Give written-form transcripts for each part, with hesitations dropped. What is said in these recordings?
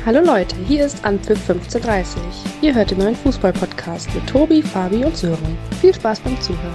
Hallo Leute, hier ist Anpfiff 15:30. Ihr hört den neuen Fußball-Podcast mit Tobi, Fabi und Sören. Viel Spaß beim Zuhören.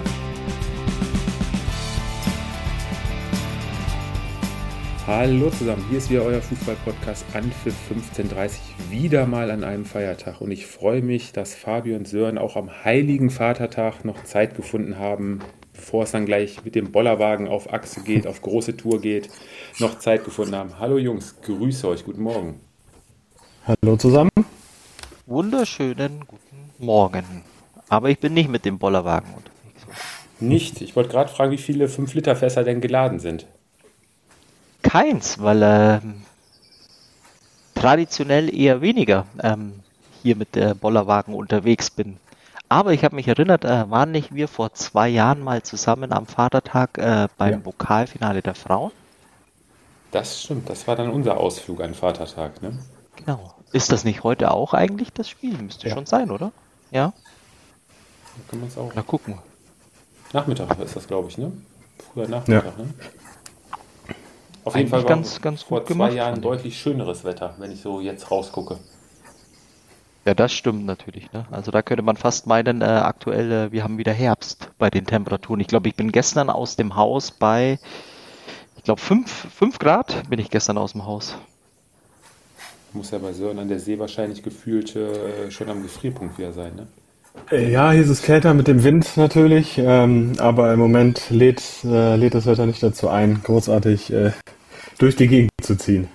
Hallo zusammen, hier ist wieder euer Fußball-Podcast Anpfiff 15:30, wieder mal an einem Feiertag. Und ich freue mich, dass Fabi und Sören auch am Heiligen Vatertag noch Zeit gefunden haben, bevor es dann gleich mit dem Bollerwagen auf Achse geht, auf große Tour geht, noch Zeit gefunden haben. Hallo Jungs, grüße euch, guten Morgen. Hallo zusammen. Wunderschönen guten Morgen. Aber ich bin nicht mit dem Bollerwagen unterwegs. Nicht, ich wollte gerade fragen, wie viele 5-Liter-Fässer denn geladen sind. Keins, weil traditionell eher weniger hier mit der Bollerwagen unterwegs bin. Aber ich habe mich erinnert, waren nicht wir vor 2 Jahren mal zusammen am Vatertag beim Pokalfinale der Frauen? Das stimmt, das war dann unser Ausflug an Vatertag, ne? Genau. Ist das nicht heute auch eigentlich das Spiel? Müsste schon sein, oder? Ja? Da kann man es auch. Na, gucken wir. Nachmittag ist das, glaube ich, ne? Früher Nachmittag, ne? Auf jeden Fall war ganz vor gut 2 gemacht. Jahren deutlich schöneres Wetter, wenn ich so jetzt rausgucke. Ja, das stimmt natürlich. Ne? Also da könnte man fast meinen, aktuell, wir haben wieder Herbst bei den Temperaturen. Ich glaube, ich bin gestern aus dem Haus bei, ich glaube, 5 Grad bin ich gestern aus dem Haus. Muss ja bei Sören an der See wahrscheinlich gefühlt schon am Gefrierpunkt wieder sein, ne? Ja, hier ist es kälter mit dem Wind natürlich, aber im Moment lädt das Wetter nicht dazu ein, großartig durch die Gegend zu ziehen.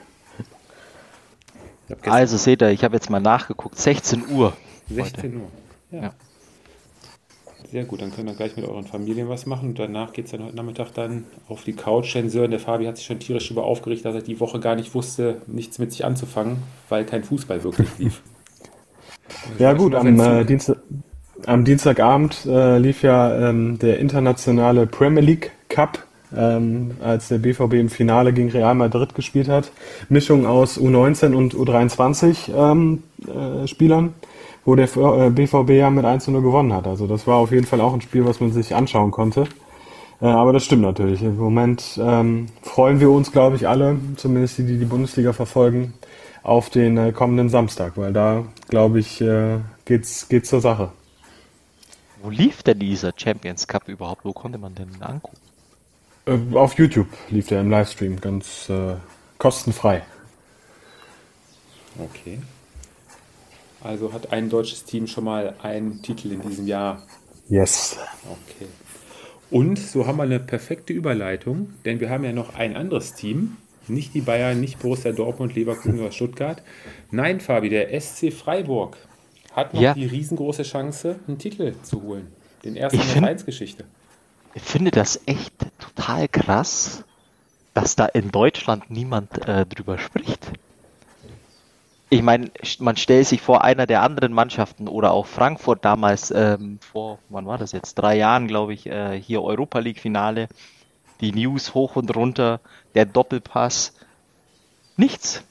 Also seht ihr, ich habe jetzt mal nachgeguckt, 16 Uhr. 16 Uhr. Ja. Sehr gut, dann könnt ihr gleich mit euren Familien was machen und danach geht es dann heute Nachmittag dann auf die Couch. Denn Sören, der Fabi hat sich schon tierisch darüber aufgeregt, dass er die Woche gar nicht wusste, nichts mit sich anzufangen, weil kein Fußball wirklich lief. Ja gut, am Dienstagabend lief ja der internationale Premier League Cup, als der BVB im Finale gegen Real Madrid gespielt hat. Mischung aus U19 und U23 Spielern, wo der BVB ja mit 1:0 gewonnen hat. Also das war auf jeden Fall auch ein Spiel, was man sich anschauen konnte. Aber das stimmt natürlich. Im Moment freuen wir uns, glaube ich, alle, zumindest die Bundesliga verfolgen, auf den kommenden Samstag, weil da, glaube ich, geht's zur Sache. Wo lief denn dieser Champions Cup überhaupt? Wo konnte man denn angucken? Auf YouTube lief der im Livestream, ganz kostenfrei. Okay. Also hat ein deutsches Team schon mal einen Titel in diesem Jahr. Yes. Okay. Und so haben wir eine perfekte Überleitung, denn wir haben ja noch ein anderes Team. Nicht die Bayern, nicht Borussia Dortmund, Leverkusen oder Stuttgart. Nein, Fabi, der SC Freiburg hat noch die riesengroße Chance, einen Titel zu holen. Den ersten in der Vereinsgeschichte. Ich finde das echt total krass, dass da in Deutschland niemand drüber spricht. Ich meine, man stellt sich vor, einer der anderen Mannschaften oder auch Frankfurt damals vor, wann war das jetzt? 3 Jahren, glaube ich, hier Europa League Finale, die News hoch und runter, der Doppelpass, nichts.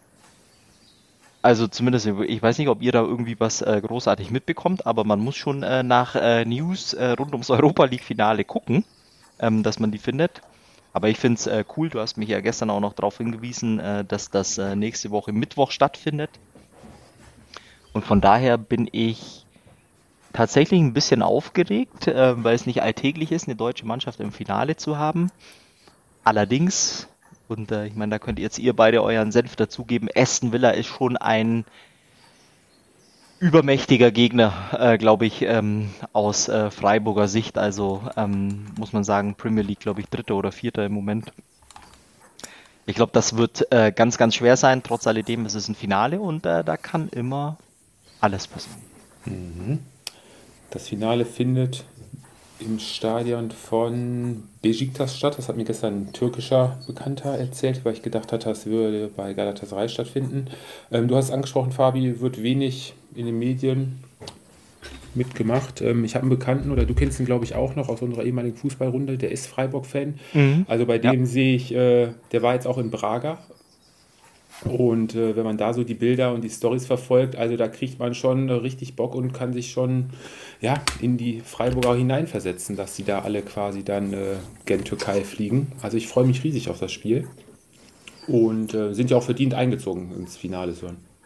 Also zumindest, ich weiß nicht, ob ihr da irgendwie was großartig mitbekommt, aber man muss schon nach News rund ums Europa League Finale gucken, dass man die findet. Aber ich finde es cool, du hast mich ja gestern auch noch darauf hingewiesen, dass das nächste Woche Mittwoch stattfindet. Und von daher bin ich tatsächlich ein bisschen aufgeregt, weil es nicht alltäglich ist, eine deutsche Mannschaft im Finale zu haben. Allerdings, und ich meine, da könnt jetzt ihr beide euren Senf dazugeben, Aston Villa ist schon ein übermächtiger Gegner, glaube ich, aus Freiburger Sicht. Also muss man sagen, Premier League, glaube ich, 3. oder 4. im Moment. Ich glaube, das wird ganz, ganz schwer sein. Trotz alledem ist es ein Finale und da kann immer alles passieren. Mhm. Das Finale findet im Stadion von Beşiktaş statt. Das hat mir gestern ein türkischer Bekannter erzählt, weil ich gedacht hatte, das würde bei Galatasaray stattfinden. Du hast angesprochen, Fabi, wird wenig in den Medien mitgemacht. Ich habe einen Bekannten, oder du kennst ihn, glaube ich, auch noch aus unserer ehemaligen Fußballrunde, der ist Freiburg-Fan. Also bei dem sehe ich, der war jetzt auch in Braga. Und wenn man da so die Bilder und die Storys verfolgt, also da kriegt man schon richtig Bock und kann sich schon in die Freiburger hineinversetzen, dass die da alle quasi dann gen Türkei fliegen. Also ich freue mich riesig auf das Spiel und sind ja auch verdient eingezogen ins Finale.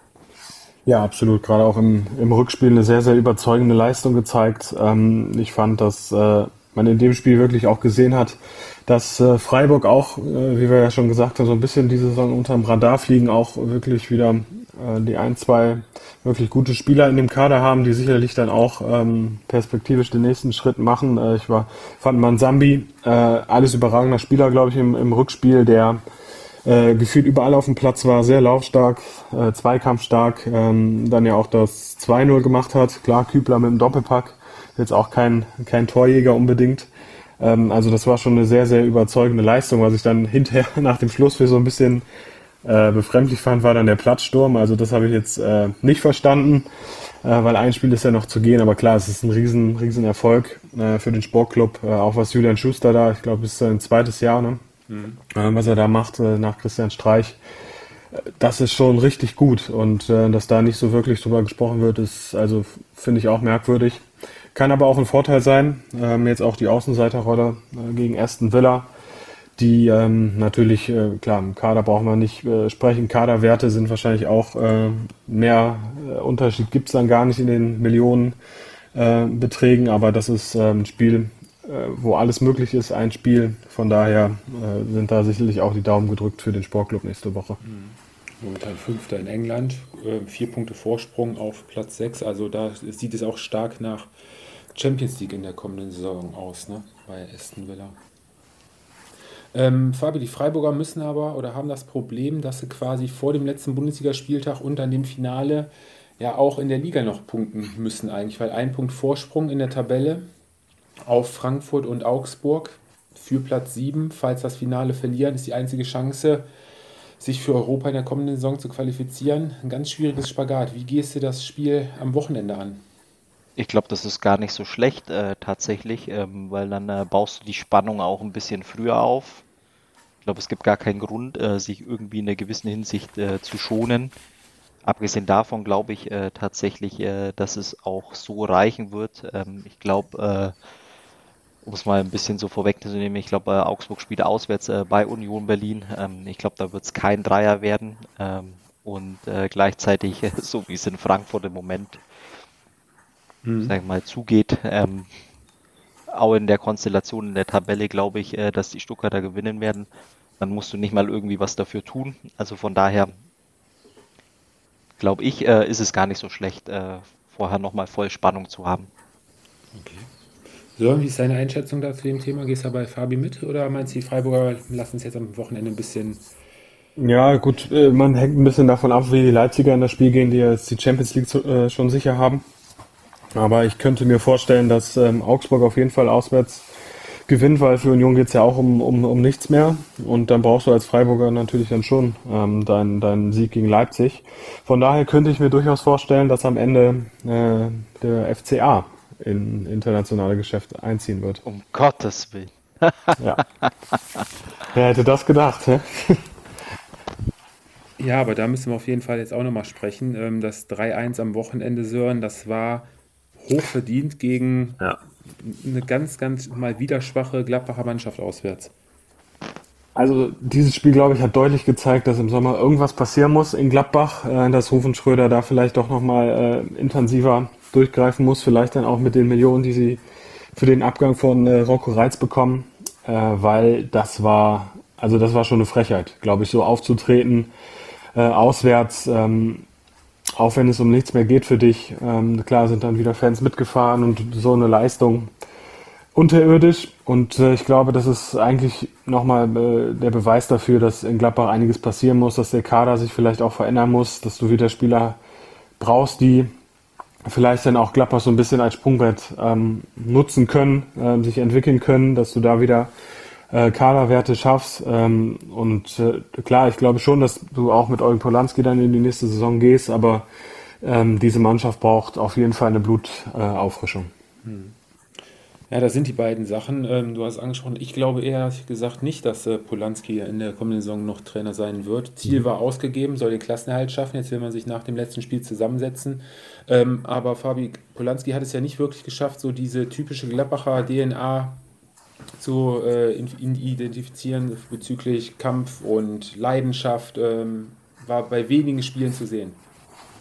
Ja, absolut. Gerade auch im Rückspiel eine sehr, sehr überzeugende Leistung gezeigt. Ich fand, dass man in dem Spiel wirklich auch gesehen hat, dass Freiburg auch, wie wir ja schon gesagt haben, so ein bisschen diese Saison unterm Radar fliegen, auch wirklich wieder die ein, zwei wirklich gute Spieler in dem Kader haben, die sicherlich dann auch perspektivisch den nächsten Schritt machen. Fand Mansambi alles überragender Spieler, glaube ich, im Rückspiel, der gefühlt überall auf dem Platz war, sehr laufstark, zweikampfstark, dann ja auch das 2-0 gemacht hat. Klar, Kübler mit dem Doppelpack, jetzt auch kein Torjäger unbedingt. Also das war schon eine sehr, sehr überzeugende Leistung. Was ich dann hinterher nach dem Schluss für so ein bisschen befremdlich fand, war dann der Platzsturm. Also das habe ich jetzt nicht verstanden, weil ein Spiel ist ja noch zu gehen. Aber klar, es ist ein riesen Erfolg für den Sportclub. Auch was Julian Schuster da, ich glaube, es ist sein zweites Jahr, ne? Was er da macht nach Christian Streich. Das ist schon richtig gut und dass da nicht so wirklich drüber gesprochen wird, ist also finde ich auch merkwürdig. Kann aber auch ein Vorteil sein. Jetzt auch die Außenseiterrolle gegen Aston Villa, die natürlich, klar, im Kader brauchen wir nicht sprechen. Kaderwerte sind wahrscheinlich auch mehr Unterschied gibt's dann gar nicht in den Millionen Beträgen, aber das ist ein Spiel, wo alles möglich ist, ein Spiel. Von daher sind da sicherlich auch die Daumen gedrückt für den Sportclub nächste Woche. Momentan Fünfter in England, 4 Punkte Vorsprung auf Platz 6. Also da sieht es auch stark nach Champions League in der kommenden Saison aus, ne? Bei Aston Villa. Fabi, die Freiburger müssen aber oder haben das Problem, dass sie quasi vor dem letzten Bundesligaspieltag und dann dem Finale ja auch in der Liga noch punkten müssen eigentlich, weil ein Punkt Vorsprung in der Tabelle auf Frankfurt und Augsburg für Platz 7. Falls das Finale verlieren, ist die einzige Chance, sich für Europa in der kommenden Saison zu qualifizieren. Ein ganz schwieriges Spagat. Wie gehst du das Spiel am Wochenende an? Ich glaube, das ist gar nicht so schlecht tatsächlich, weil dann baust du die Spannung auch ein bisschen früher auf. Ich glaube, es gibt gar keinen Grund, sich irgendwie in einer gewissen Hinsicht zu schonen. Abgesehen davon glaube ich tatsächlich, dass es auch so reichen wird. Ich glaube, um es mal ein bisschen so vorwegzunehmen, ich glaube, Augsburg spielt auswärts bei Union Berlin. Ich glaube, da wird es kein Dreier werden. Und gleichzeitig, so wie es in Frankfurt im Moment, sag ich mal, zugeht, auch in der Konstellation in der Tabelle glaube ich, dass die Stuttgarter gewinnen werden. Dann musst du nicht mal irgendwie was dafür tun. Also von daher glaube ich, ist es gar nicht so schlecht, vorher nochmal voll Spannung zu haben. Okay. So, wie ist deine Einschätzung da zu dem Thema? Gehst du bei Fabi mit oder meinst du, die Freiburger lassen es jetzt am Wochenende ein bisschen? Ja, gut, man hängt ein bisschen davon ab, wie die Leipziger in das Spiel gehen, die jetzt die Champions League schon sicher haben. Aber ich könnte mir vorstellen, dass Augsburg auf jeden Fall auswärts gewinnt, weil für Union geht's ja auch um nichts mehr. Und dann brauchst du als Freiburger natürlich dann schon deinen Sieg gegen Leipzig. Von daher könnte ich mir durchaus vorstellen, dass am Ende der FCA in internationale Geschäfte einziehen wird. Um Gottes Willen. Ja. Wer hätte das gedacht, hä? Ja, aber da müssen wir auf jeden Fall jetzt auch nochmal sprechen. Das 3-1 am Wochenende, Sören, das war hochverdient gegen Ja. eine ganz mal wieder schwache Gladbacher Mannschaft auswärts. Also dieses Spiel, glaube ich, hat deutlich gezeigt, dass im Sommer irgendwas passieren muss in Gladbach, dass Rufen Schröder da vielleicht doch nochmal intensiver durchgreifen muss, vielleicht dann auch mit den Millionen, die sie für den Abgang von Rocco Reitz bekommen, weil das war schon eine Frechheit, glaube ich, so aufzutreten, auswärts, auch wenn es um nichts mehr geht für dich. Klar sind dann wieder Fans mitgefahren und so eine Leistung unterirdisch. Und ich glaube, das ist eigentlich nochmal der Beweis dafür, dass in Gladbach einiges passieren muss, dass der Kader sich vielleicht auch verändern muss, dass du wieder Spieler brauchst, die vielleicht dann auch Gladbach so ein bisschen als Sprungbrett nutzen können, sich entwickeln können, dass du da wieder Kaderwerte schaffst. Klar, ich glaube schon, dass du auch mit Eugen Polanski dann in die nächste Saison gehst, aber diese Mannschaft braucht auf jeden Fall eine Blutauffrischung. Ja, das sind die beiden Sachen. Du hast angesprochen, ich glaube ehrlich gesagt nicht, dass Polanski in der kommenden Saison noch Trainer sein wird. Ziel war ausgegeben, soll den Klassenerhalt schaffen. Jetzt will man sich nach dem letzten Spiel zusammensetzen. Aber Fabi, Polanski hat es ja nicht wirklich geschafft, so diese typische Gladbacher DNA zu identifizieren bezüglich Kampf und Leidenschaft. War bei wenigen Spielen zu sehen.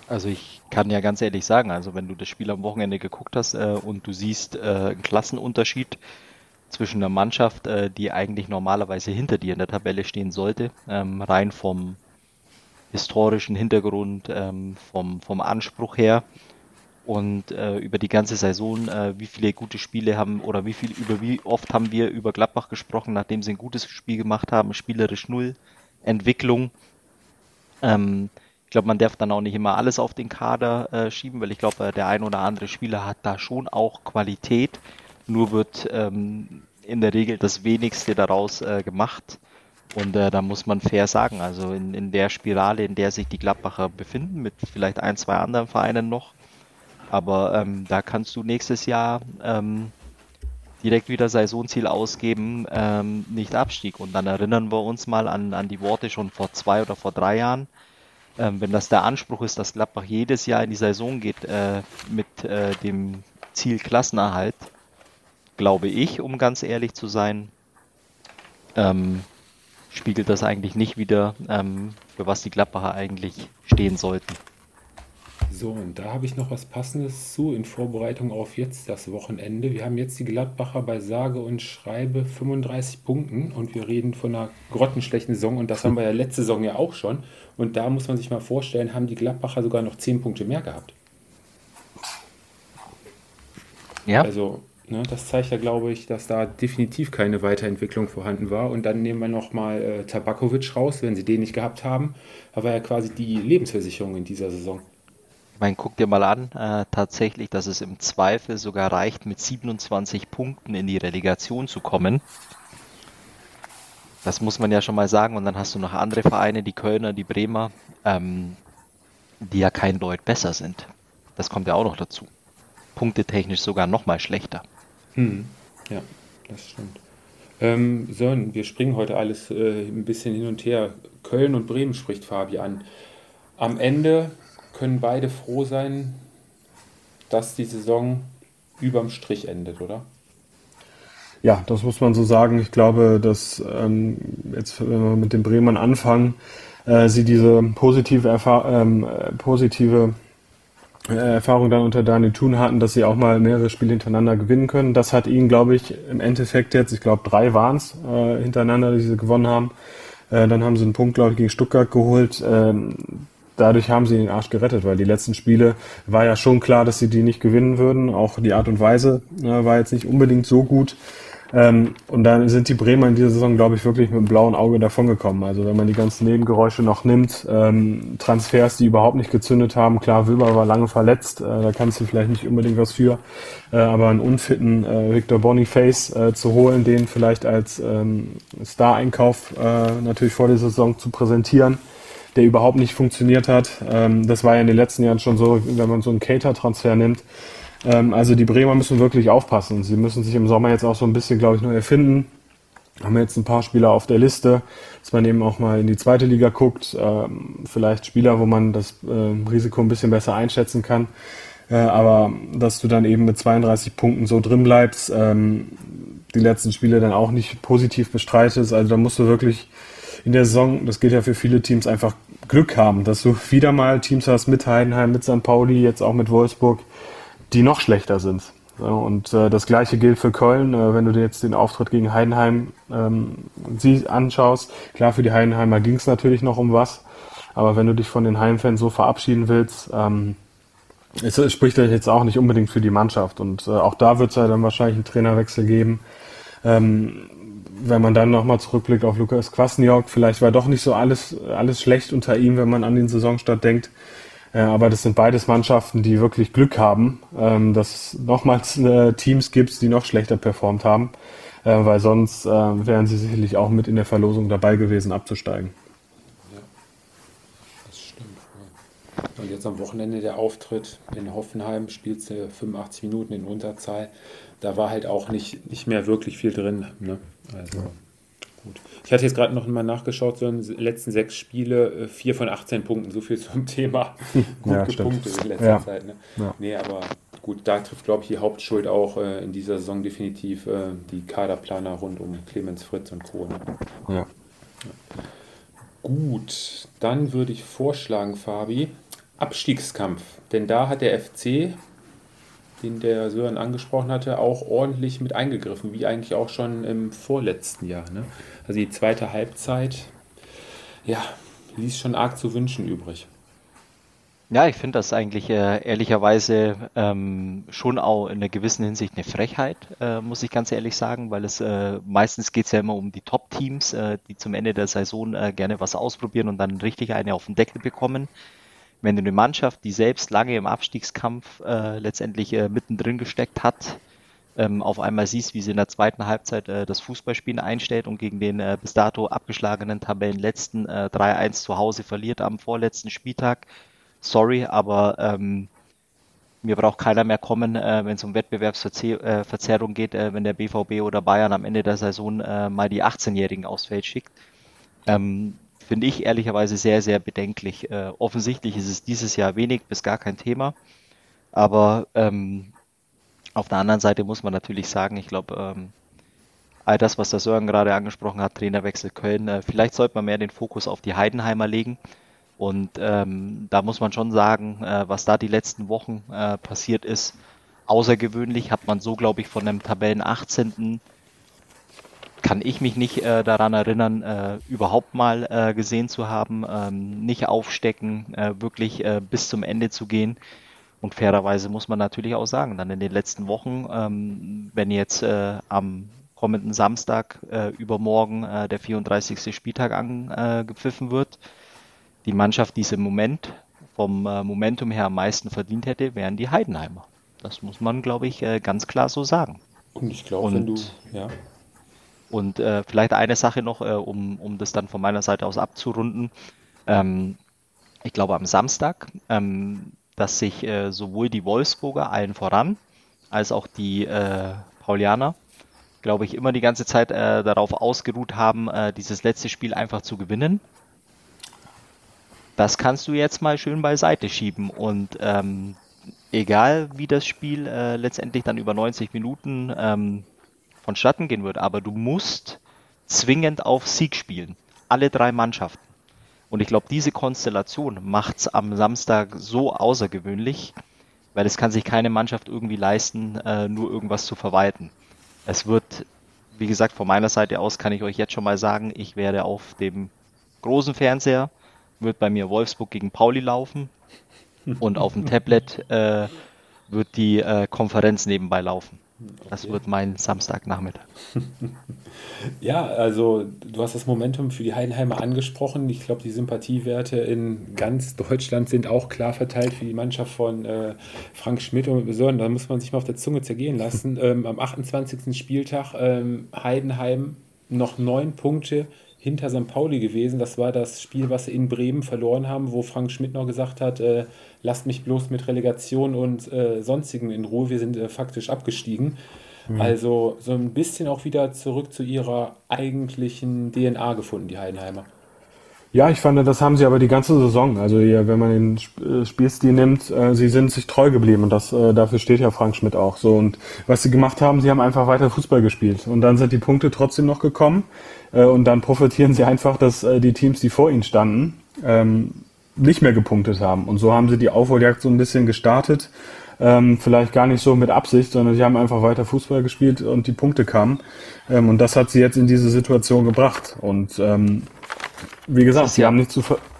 Also ich kann ja ganz ehrlich sagen, also wenn du das Spiel am Wochenende geguckt hast und du siehst einen Klassenunterschied zwischen einer Mannschaft, die eigentlich normalerweise hinter dir in der Tabelle stehen sollte, rein vom historischen Hintergrund, vom Anspruch her und über die ganze Saison, wie viele gute Spiele haben oder wie oft haben wir über Gladbach gesprochen, nachdem sie ein gutes Spiel gemacht haben, spielerisch null, Entwicklung. Ich glaube, man darf dann auch nicht immer alles auf den Kader schieben, weil ich glaube, der ein oder andere Spieler hat da schon auch Qualität. Nur wird in der Regel das Wenigste daraus gemacht. Und da muss man fair sagen, also in der Spirale, in der sich die Gladbacher befinden, mit vielleicht ein, zwei anderen Vereinen noch, aber da kannst du nächstes Jahr direkt wieder Saisonziel ausgeben, nicht Abstieg. Und dann erinnern wir uns mal an die Worte schon vor 2 oder vor 3 Jahren. Wenn das der Anspruch ist, dass Gladbach jedes Jahr in die Saison geht mit dem Ziel Klassenerhalt, glaube ich, um ganz ehrlich zu sein, spiegelt das eigentlich nicht wider, für was die Gladbacher eigentlich stehen sollten. So, und da habe ich noch was Passendes zu in Vorbereitung auf jetzt das Wochenende. Wir haben jetzt die Gladbacher bei sage und schreibe 35 Punkten und wir reden von einer grottenschlechten Saison und das haben wir ja letzte Saison ja auch schon. Und da muss man sich mal vorstellen, haben die Gladbacher sogar noch 10 Punkte mehr gehabt. Ja, Also, ne, das zeigt ja, glaube ich, dass da definitiv keine Weiterentwicklung vorhanden war. Und dann nehmen wir nochmal Tabakovic raus, wenn sie den nicht gehabt haben. Da war ja quasi die Lebensversicherung in dieser Saison. ich meine, guck dir mal an, tatsächlich, dass es im Zweifel sogar reicht, mit 27 Punkten in die Relegation zu kommen. Das muss man ja schon mal sagen. Und dann hast du noch andere Vereine, die Kölner, die Bremer, die ja kein Deut besser sind. Das kommt ja auch noch dazu. Punktetechnisch sogar noch mal schlechter. Ja, das stimmt. Sören, wir springen heute alles ein bisschen hin und her. Köln und Bremen spricht Fabi an. Am Ende können beide froh sein, dass die Saison überm Strich endet, oder? Ja, das muss man so sagen. Ich glaube, dass jetzt, wenn wir mit den Bremern anfangen, sie diese positive Erfahrung dann unter Daniel Thun hatten, dass sie auch mal mehrere Spiele hintereinander gewinnen können. Das hat ihnen, glaube ich, im Endeffekt jetzt, ich glaube 3 waren es hintereinander, die sie gewonnen haben. Dann haben sie einen Punkt, glaube ich, gegen Stuttgart geholt. Dadurch haben sie den Arsch gerettet, weil die letzten Spiele war ja schon klar, dass sie die nicht gewinnen würden. Auch die Art und Weise war jetzt nicht unbedingt so gut. Und dann sind die Bremer in dieser Saison, glaube ich, wirklich mit einem blauen Auge davongekommen. Also wenn man die ganzen Nebengeräusche noch nimmt, Transfers, die überhaupt nicht gezündet haben. Klar, Wöber war lange verletzt, da kannst du vielleicht nicht unbedingt was für. Aber einen unfitten Victor Boniface zu holen, den vielleicht als Star-Einkauf natürlich vor der Saison zu präsentieren, der überhaupt nicht funktioniert hat. Das war ja in den letzten Jahren schon so, wenn man so einen Cater-Transfer nimmt. Also die Bremer müssen wirklich aufpassen. Sie müssen sich im Sommer jetzt auch so ein bisschen, glaube ich, neu erfinden. Haben jetzt ein paar Spieler auf der Liste, dass man eben auch mal in die zweite Liga guckt. Vielleicht Spieler, wo man das Risiko ein bisschen besser einschätzen kann. Aber dass du dann eben mit 32 Punkten so drin bleibst, die letzten Spiele dann auch nicht positiv bestreitest. Also da musst du wirklich in der Saison, das gilt ja für viele Teams, einfach Glück haben, dass du wieder mal Teams hast mit Heidenheim, mit St. Pauli, jetzt auch mit Wolfsburg, die noch schlechter sind. Und das Gleiche gilt für Köln. Wenn du dir jetzt den Auftritt gegen Heidenheim anschaust, klar, für die Heidenheimer ging es natürlich noch um was, aber wenn du dich von den Heimfans so verabschieden willst, es spricht das jetzt auch nicht unbedingt für die Mannschaft. Und auch da wird es ja dann wahrscheinlich einen Trainerwechsel geben. Wenn man dann nochmal zurückblickt auf Lukas Kwasniok, vielleicht war doch nicht so alles schlecht unter ihm, wenn man an den Saisonstart denkt. Aber das sind beides Mannschaften, die wirklich Glück haben, dass es nochmals Teams gibt, die noch schlechter performt haben, weil sonst wären sie sicherlich auch mit in der Verlosung dabei gewesen, abzusteigen. Ja, das stimmt. Ja. Und jetzt am Wochenende der Auftritt in Hoffenheim, spielst du 85 Minuten in Unterzahl. Da war halt auch nicht mehr wirklich viel drin. Ne? Also gut. Ich hatte jetzt gerade noch mal nachgeschaut, so in den letzten 6 Spiele, 4 von 18 Punkten, so viel zum Thema gut Ja, gepunktet stimmt. in letzter Ja. Zeit. Ne? Ja. Nee, aber gut, da trifft, glaube ich, die Hauptschuld auch in dieser Saison definitiv die Kaderplaner rund um Clemens Fritz und Co. Ne? Ja. Gut, dann würde ich vorschlagen, Fabi, Abstiegskampf. Denn da hat der FC, den der Sören angesprochen hatte, auch ordentlich mit eingegriffen, wie eigentlich auch schon im vorletzten Jahr. Ne? Also die zweite Halbzeit, ja, ließ schon arg zu wünschen übrig. Ja, ich finde das eigentlich ehrlicherweise schon auch in einer gewissen Hinsicht eine Frechheit, muss ich ganz ehrlich sagen, weil es meistens geht es ja immer um die Top-Teams, die zum Ende der Saison gerne was ausprobieren und dann richtig eine auf den Deckel bekommen. Wenn du eine Mannschaft, die selbst lange im Abstiegskampf letztendlich mittendrin gesteckt hat, auf einmal siehst, wie sie in der zweiten Halbzeit das Fußballspielen einstellt und gegen den bis dato abgeschlagenen Tabellenletzten 3-1 zu Hause verliert am vorletzten Spieltag. Sorry, aber mir braucht keiner mehr kommen, wenn es um Wettbewerbsverzerrung geht, wenn der BVB oder Bayern am Ende der Saison mal die 18-Jährigen aufs Feld schickt. Finde ich ehrlicherweise sehr, sehr bedenklich. Offensichtlich ist es dieses Jahr wenig bis gar kein Thema, aber auf der anderen Seite muss man natürlich sagen, ich glaube, all das, was der Sören gerade angesprochen hat, Trainerwechsel Köln, vielleicht sollte man mehr den Fokus auf die Heidenheimer legen. Und da muss man schon sagen, was da die letzten Wochen passiert ist, außergewöhnlich, hat man so, glaube ich, von einem Tabellen 18. kann ich mich nicht daran erinnern, überhaupt mal gesehen zu haben, nicht aufstecken, wirklich bis zum Ende zu gehen. Und fairerweise muss man natürlich auch sagen, dann in den letzten Wochen, wenn jetzt am kommenden Samstag übermorgen der 34. Spieltag angepfiffen wird, die Mannschaft, die es im Moment vom Momentum her am meisten verdient hätte, wären die Heidenheimer. Das muss man, glaube ich, ganz klar so sagen. Und ich glaube, wenn du, ja. Und vielleicht eine Sache noch, um das dann von meiner Seite aus abzurunden. Ich glaube am Samstag, dass sich sowohl die Wolfsburger allen voran, als auch die Paulianer, glaube ich, immer die ganze Zeit darauf ausgeruht haben, dieses letzte Spiel einfach zu gewinnen. Das kannst du jetzt mal schön beiseite schieben und egal wie das Spiel letztendlich dann über 90 Minuten vonstatten gehen wird, aber du musst zwingend auf Sieg spielen. Alle drei Mannschaften. Und ich glaube, diese Konstellation macht es am Samstag so außergewöhnlich, weil es kann sich keine Mannschaft irgendwie leisten, nur irgendwas zu verwalten. Es wird, wie gesagt, von meiner Seite aus kann ich euch jetzt schon mal sagen, ich werde auf dem großen Fernseher wird bei mir Wolfsburg gegen Pauli laufen und auf dem Tablet wird die Konferenz nebenbei laufen. Das wird mein Samstagnachmittag. Ja, also du hast das Momentum für die Heidenheimer angesprochen. Ich glaube, die Sympathiewerte in ganz Deutschland sind auch klar verteilt für die Mannschaft von Frank Schmidt und Sören. Da muss man sich mal auf der Zunge zergehen lassen. Am 28. Spieltag Heidenheim noch 9 Punkte hinter St. Pauli gewesen. Das war das Spiel, was sie in Bremen verloren haben, wo Frank Schmidt noch gesagt hat, lasst mich bloß mit Relegation und Sonstigen in Ruhe, wir sind faktisch abgestiegen. Also so ein bisschen auch wieder zurück zu ihrer eigentlichen DNA gefunden, die Heidenheimer. Ja, ich fand, das haben sie aber die ganze Saison. Also hier, wenn man den Spielstil nimmt, sie sind sich treu geblieben und das dafür steht ja Frank Schmidt auch so. Und was sie gemacht haben, sie haben einfach weiter Fußball gespielt und dann sind die Punkte trotzdem noch gekommen und dann profitieren sie einfach, dass die Teams, die vor ihnen standen, nicht mehr gepunktet haben. Und so haben sie die Aufholjagd so ein bisschen gestartet. Vielleicht gar nicht so mit Absicht, sondern sie haben einfach weiter Fußball gespielt und die Punkte kamen. Und das hat sie jetzt in diese Situation gebracht. Und wie gesagt, sie haben nicht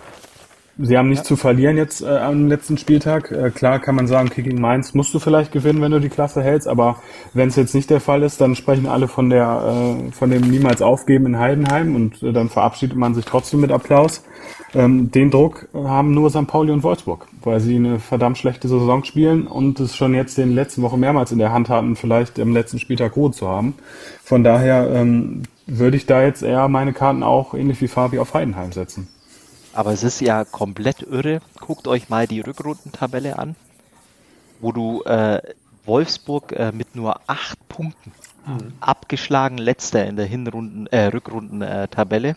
zu verlieren jetzt am letzten Spieltag. Klar kann man sagen, okay, gegen Mainz musst du vielleicht gewinnen, wenn du die Klasse hältst, aber wenn es jetzt nicht der Fall ist, dann sprechen alle von dem niemals aufgeben in Heidenheim und dann verabschiedet man sich trotzdem mit Applaus. Den Druck haben nur St. Pauli und Wolfsburg, weil sie eine verdammt schlechte Saison spielen und es schon jetzt in den letzten Wochen mehrmals in der Hand hatten, vielleicht im letzten Spieltag Ruhe zu haben. Von daher würde ich da jetzt eher meine Karten auch ähnlich wie Fabi auf Heidenheim setzen. Aber es ist ja komplett irre. Guckt euch mal die Rückrundentabelle an, wo du Wolfsburg mit nur 8 Punkten abgeschlagen, letzter in der Rückrundentabelle.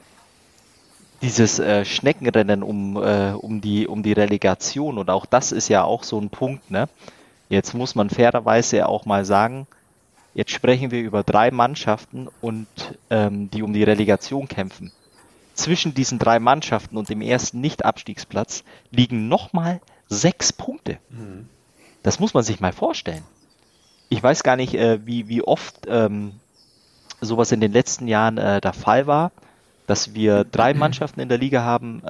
Dieses Schneckenrennen um die Relegation und auch das ist ja auch so ein Punkt, ne? Jetzt muss man fairerweise auch mal sagen, jetzt sprechen wir über 3 Mannschaften und die um die Relegation kämpfen. zwischen diesen 3 Mannschaften und dem ersten Nicht-Abstiegsplatz liegen nochmal 6 Punkte. Das muss man sich mal vorstellen. Ich weiß gar nicht, wie oft sowas in den letzten Jahren der Fall war, dass wir 3 Mannschaften in der Liga haben,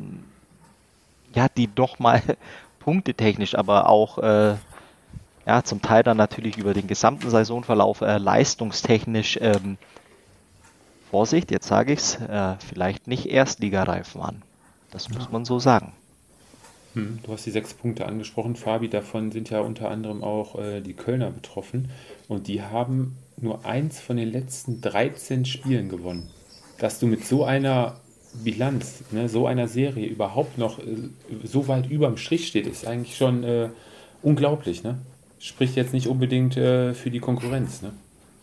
die doch mal punktetechnisch, aber auch zum Teil dann natürlich über den gesamten Saisonverlauf leistungstechnisch, Vorsicht, jetzt sage ich es, vielleicht nicht erstligareif waren. Das muss man so sagen. Du hast die 6 Punkte angesprochen, Fabi. Davon sind ja unter anderem auch die Kölner betroffen. Und die haben nur 1 von den letzten 13 Spielen gewonnen. Dass du mit so einer Bilanz, ne, so einer Serie überhaupt noch so weit überm Strich steht, ist eigentlich schon unglaublich. Ne? Spricht jetzt nicht unbedingt für die Konkurrenz. Ne?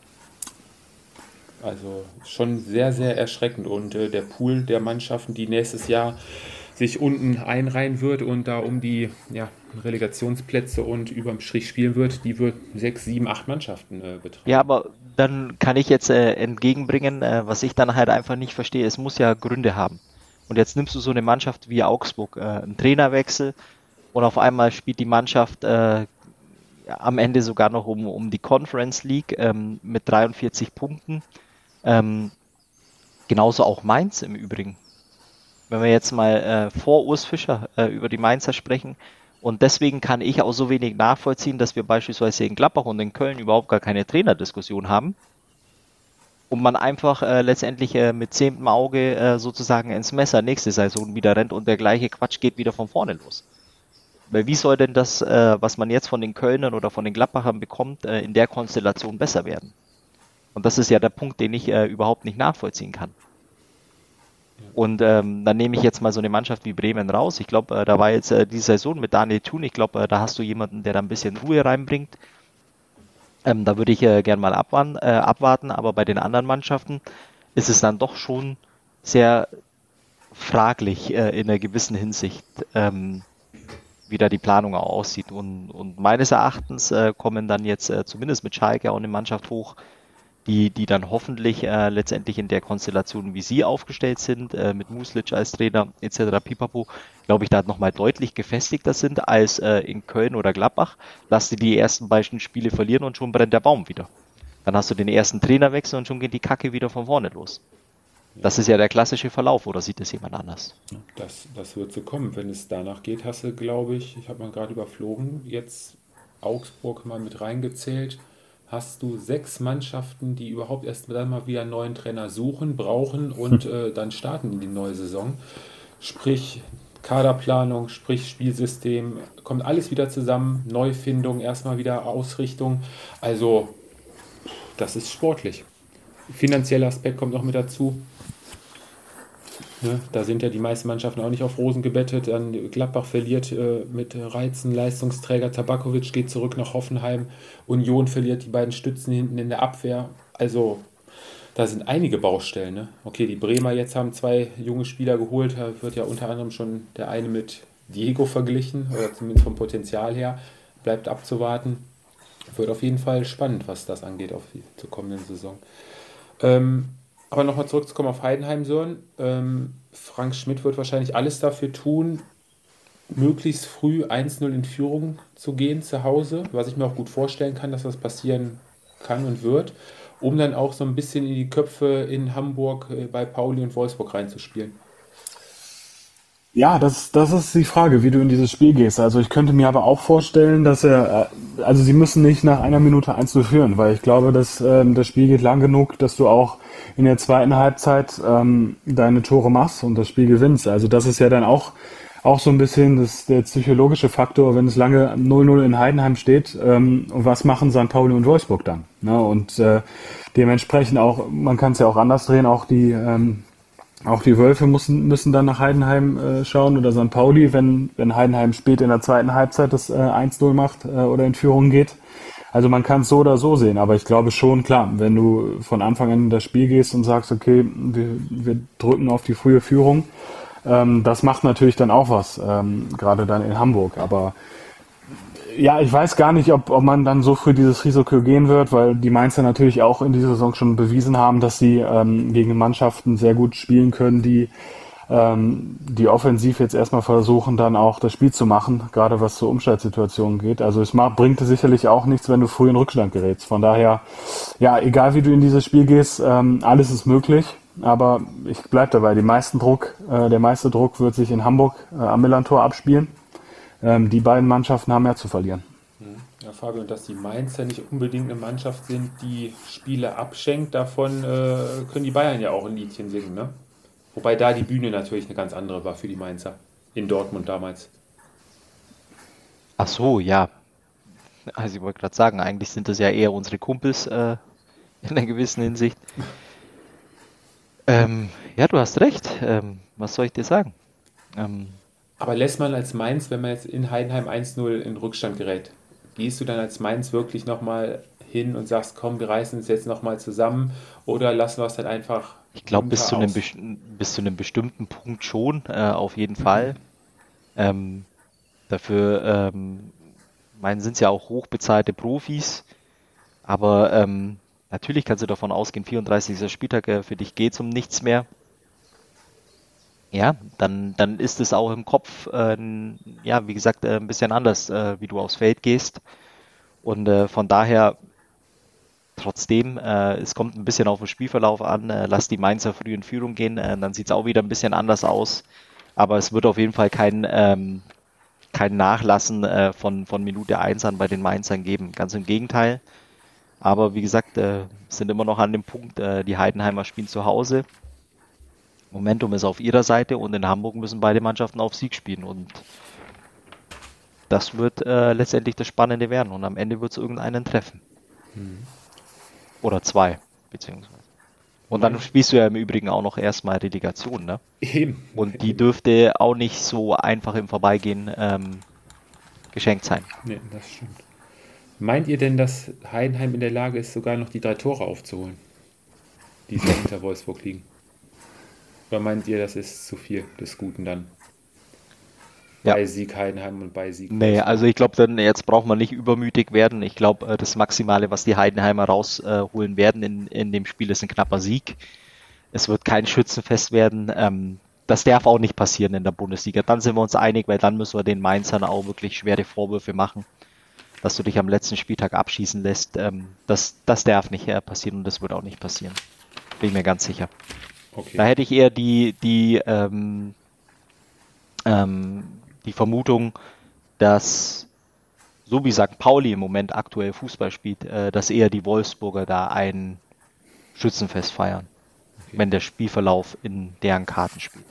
Also schon sehr, sehr erschreckend. Und der Pool der Mannschaften, die nächstes Jahr sich unten einreihen wird und da um die Relegationsplätze und überm Strich spielen wird, die wird 6, 7, 8 Mannschaften betreffen. Ja, aber dann kann ich jetzt entgegenbringen, was ich dann halt einfach nicht verstehe, es muss ja Gründe haben. Und jetzt nimmst du so eine Mannschaft wie Augsburg, einen Trainerwechsel und auf einmal spielt die Mannschaft am Ende sogar noch um die Conference League mit 43 Punkten. Genauso auch Mainz im Übrigen. Wenn wir jetzt mal vor Urs Fischer über die Mainzer sprechen, und deswegen kann ich auch so wenig nachvollziehen, dass wir beispielsweise in Gladbach und in Köln überhaupt gar keine Trainerdiskussion haben und man einfach letztendlich mit 10. Auge sozusagen ins Messer nächste Saison wieder rennt und der gleiche Quatsch geht wieder von vorne los. Weil wie soll denn das, was man jetzt von den Kölnern oder von den Gladbachern bekommt, in der Konstellation besser werden? Und das ist ja der Punkt, den ich überhaupt nicht nachvollziehen kann. Und dann nehme ich jetzt mal so eine Mannschaft wie Bremen raus. Ich glaube, da war jetzt die Saison mit Daniel Thun. Ich glaube, da hast du jemanden, der da ein bisschen Ruhe reinbringt. Da würde ich gern mal abwarten. Aber bei den anderen Mannschaften ist es dann doch schon sehr fraglich in einer gewissen Hinsicht, wie da die Planung auch aussieht. Und meines Erachtens kommen dann jetzt zumindest mit Schalke auch eine Mannschaft hoch, die dann hoffentlich letztendlich in der Konstellation, wie sie aufgestellt sind, mit Muslic als Trainer etc. pipapo, glaube ich, da nochmal deutlich gefestigter sind als in Köln oder Gladbach. Lass die ersten beiden Spiele verlieren und schon brennt der Baum wieder. Dann hast du den ersten Trainerwechsel und schon geht die Kacke wieder von vorne los. Das ist ja der klassische Verlauf, oder sieht es jemand anders? Das wird so kommen. Wenn es danach geht, hast du, glaube ich habe mal gerade überflogen, jetzt Augsburg mal mit reingezählt, hast du 6 Mannschaften, die überhaupt erst dann mal wieder einen neuen Trainer suchen, brauchen und dann starten in die neue Saison. Sprich Kaderplanung, sprich Spielsystem, kommt alles wieder zusammen, Neufindung, erstmal wieder Ausrichtung. Also das ist sportlich. Finanzieller Aspekt kommt noch mit dazu. Ne, da sind ja die meisten Mannschaften auch nicht auf Rosen gebettet. Dann Gladbach verliert mit Reizen, Leistungsträger Tabakovic geht zurück nach Hoffenheim. Union verliert die beiden Stützen hinten in der Abwehr. Also da sind einige Baustellen. Ne? Okay, die Bremer jetzt haben 2 junge Spieler geholt. Da wird ja unter anderem schon der eine mit Diego verglichen, oder zumindest vom Potenzial her. Bleibt abzuwarten. Wird auf jeden Fall spannend, was das angeht zur kommenden Saison. Aber nochmal zurückzukommen auf Heidenheim, Sören. Frank Schmidt wird wahrscheinlich alles dafür tun, möglichst früh 1-0 in Führung zu gehen zu Hause, was ich mir auch gut vorstellen kann, dass das passieren kann und wird, um dann auch so ein bisschen in die Köpfe in Hamburg bei Pauli und Wolfsburg reinzuspielen. Ja, das ist die Frage, wie du in dieses Spiel gehst. Also ich könnte mir aber auch vorstellen, dass sie müssen nicht nach einer Minute 1-0 führen, weil ich glaube, dass das Spiel geht lang genug, dass du auch in der zweiten Halbzeit deine Tore machst und das Spiel gewinnst. Also das ist ja dann auch so ein bisschen der psychologische Faktor, wenn es lange 0-0 in Heidenheim steht. Und was machen St. Pauli und Wolfsburg dann? Ne? Und dementsprechend auch, man kann es ja auch anders drehen, auch die Wölfe müssen dann nach Heidenheim schauen oder St. Pauli, wenn Heidenheim spät in der zweiten Halbzeit das 1-0 macht oder in Führung geht. Also man kann es so oder so sehen, aber ich glaube schon, klar, wenn du von Anfang an in das Spiel gehst und sagst, okay, wir drücken auf die frühe Führung, das macht natürlich dann auch was, gerade dann in Hamburg. Aber Ja, ich weiß gar nicht, ob man dann so früh dieses Risiko gehen wird, weil die Mainzer natürlich auch in dieser Saison schon bewiesen haben, dass sie gegen Mannschaften sehr gut spielen können, die offensiv jetzt erstmal versuchen, dann auch das Spiel zu machen, gerade was zur Umschaltsituation geht. Also bringt sicherlich auch nichts, wenn du früh in Rückstand gerätst. Von daher, ja, egal wie du in dieses Spiel gehst, alles ist möglich. Aber ich bleib dabei, der meiste Druck wird sich in Hamburg am Millerntor abspielen. Die beiden Mannschaften haben mehr zu verlieren. Ja, Fabio, und dass die Mainzer nicht unbedingt eine Mannschaft sind, die Spiele abschenkt, davon können die Bayern ja auch ein Liedchen singen, ne? Wobei da die Bühne natürlich eine ganz andere war für die Mainzer. In Dortmund damals. Ach so, ja. Also ich wollte gerade sagen, eigentlich sind das ja eher unsere Kumpels in einer gewissen Hinsicht. Ja, du hast recht. Was soll ich dir sagen? Aber lässt man als Mainz, wenn man jetzt in Heidenheim 1-0 in Rückstand gerät, gehst du dann als Mainz wirklich nochmal hin und sagst, komm, wir reißen uns jetzt nochmal zusammen, oder lassen wir es dann einfach Ich glaube, bis zu aus? bis zu einem bestimmten Punkt schon, auf jeden Fall. Dafür, meinen, sind es ja auch hochbezahlte Profis, aber natürlich kannst du davon ausgehen, 34. Spieltag, für dich geht's um nichts mehr. Ja, dann ist es auch im Kopf, ja, wie gesagt, ein bisschen anders, wie du aufs Feld gehst. Und von daher, trotzdem, es kommt ein bisschen auf den Spielverlauf an. Lass die Mainzer früh in Führung gehen, dann sieht es auch wieder ein bisschen anders aus. Aber es wird auf jeden Fall kein Nachlassen von Minute 1 an bei den Mainzern geben. Ganz im Gegenteil. Aber wie gesagt, sind immer noch an dem Punkt, die Heidenheimer spielen zu Hause. Momentum ist auf ihrer Seite und in Hamburg müssen beide Mannschaften auf Sieg spielen. Und das wird letztendlich das Spannende werden. Und am Ende wird es irgendeinen treffen. Oder zwei, beziehungsweise. Und dann spielst du ja im Übrigen auch noch erstmal Relegation, ne? Eben. Und die dürfte auch nicht so einfach im Vorbeigehen geschenkt sein. Nee, das stimmt. Meint ihr denn, dass Heidenheim in der Lage ist, sogar noch die 3 Tore aufzuholen, die so hinter Wolfsburg liegen? Oder meint ihr, das ist zu viel des Guten dann? Ja. Bei Sieg Heidenheim und bei Sieg Nee, Wolfsburg? also ich glaube, dann jetzt braucht man nicht übermütig werden. Ich glaube, das Maximale, was die Heidenheimer rausholen werden in dem Spiel, ist ein knapper Sieg. Es wird kein Schützenfest werden. Das darf auch nicht passieren in der Bundesliga. Dann sind wir uns einig, weil dann müssen wir den Mainzern auch wirklich schwere Vorwürfe machen, dass du dich am letzten Spieltag abschießen lässt. Das darf nicht passieren und das wird auch nicht passieren. Bin ich mir ganz sicher. Okay. Da hätte ich eher die Vermutung, dass, so wie St. Pauli im Moment aktuell Fußball spielt, dass eher die Wolfsburger da ein Schützenfest feiern, wenn der Spielverlauf in deren Karten spielt.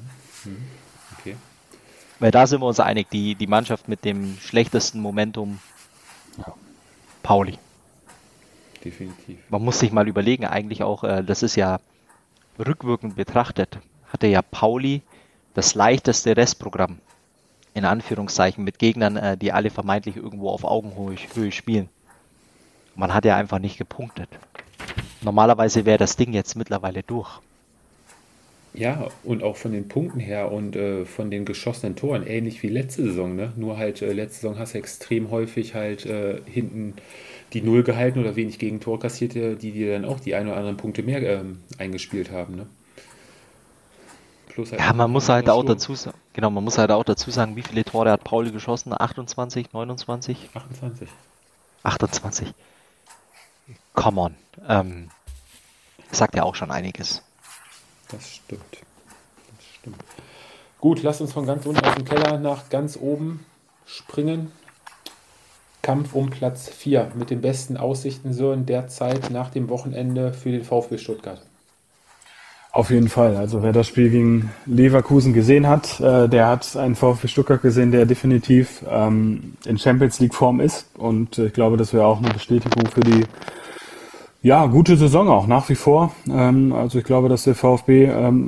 Okay. Weil da sind wir uns einig, die Mannschaft mit dem schlechtesten Momentum, Pauli. Definitiv. Man muss sich mal überlegen, eigentlich auch, das ist ja rückwirkend betrachtet, hatte ja Pauli das leichteste Restprogramm, in Anführungszeichen, mit Gegnern, die alle vermeintlich irgendwo auf Augenhöhe spielen. Man hat ja einfach nicht gepunktet. Normalerweise wäre das Ding jetzt mittlerweile durch. Ja, und auch von den Punkten her und von den geschossenen Toren, ähnlich wie letzte Saison, ne? Nur halt, letzte Saison hast du extrem häufig halt hinten die Null gehalten oder wenig Gegentor kassiert, die dir dann auch die ein oder anderen Punkte mehr eingespielt haben, ne? Plus halt Ja, man muss halt auch Sturm. dazu sagen, genau, man muss halt auch dazu sagen, wie viele Tore hat Pauli geschossen? 28, 29? 28. 28. Come on. Sagt ja auch schon einiges. Das stimmt. Das stimmt. Gut, lasst uns von ganz unten aus dem Keller nach ganz oben springen. Kampf um Platz 4 mit den besten Aussichten so in der Zeit nach dem Wochenende für den VfB Stuttgart. Auf jeden Fall. Also wer das Spiel gegen Leverkusen gesehen hat, der hat einen VfB Stuttgart gesehen, der definitiv in Champions League Form ist. Und ich glaube, das wäre auch eine Bestätigung für die gute Saison auch nach wie vor. Also ich glaube, dass der VfB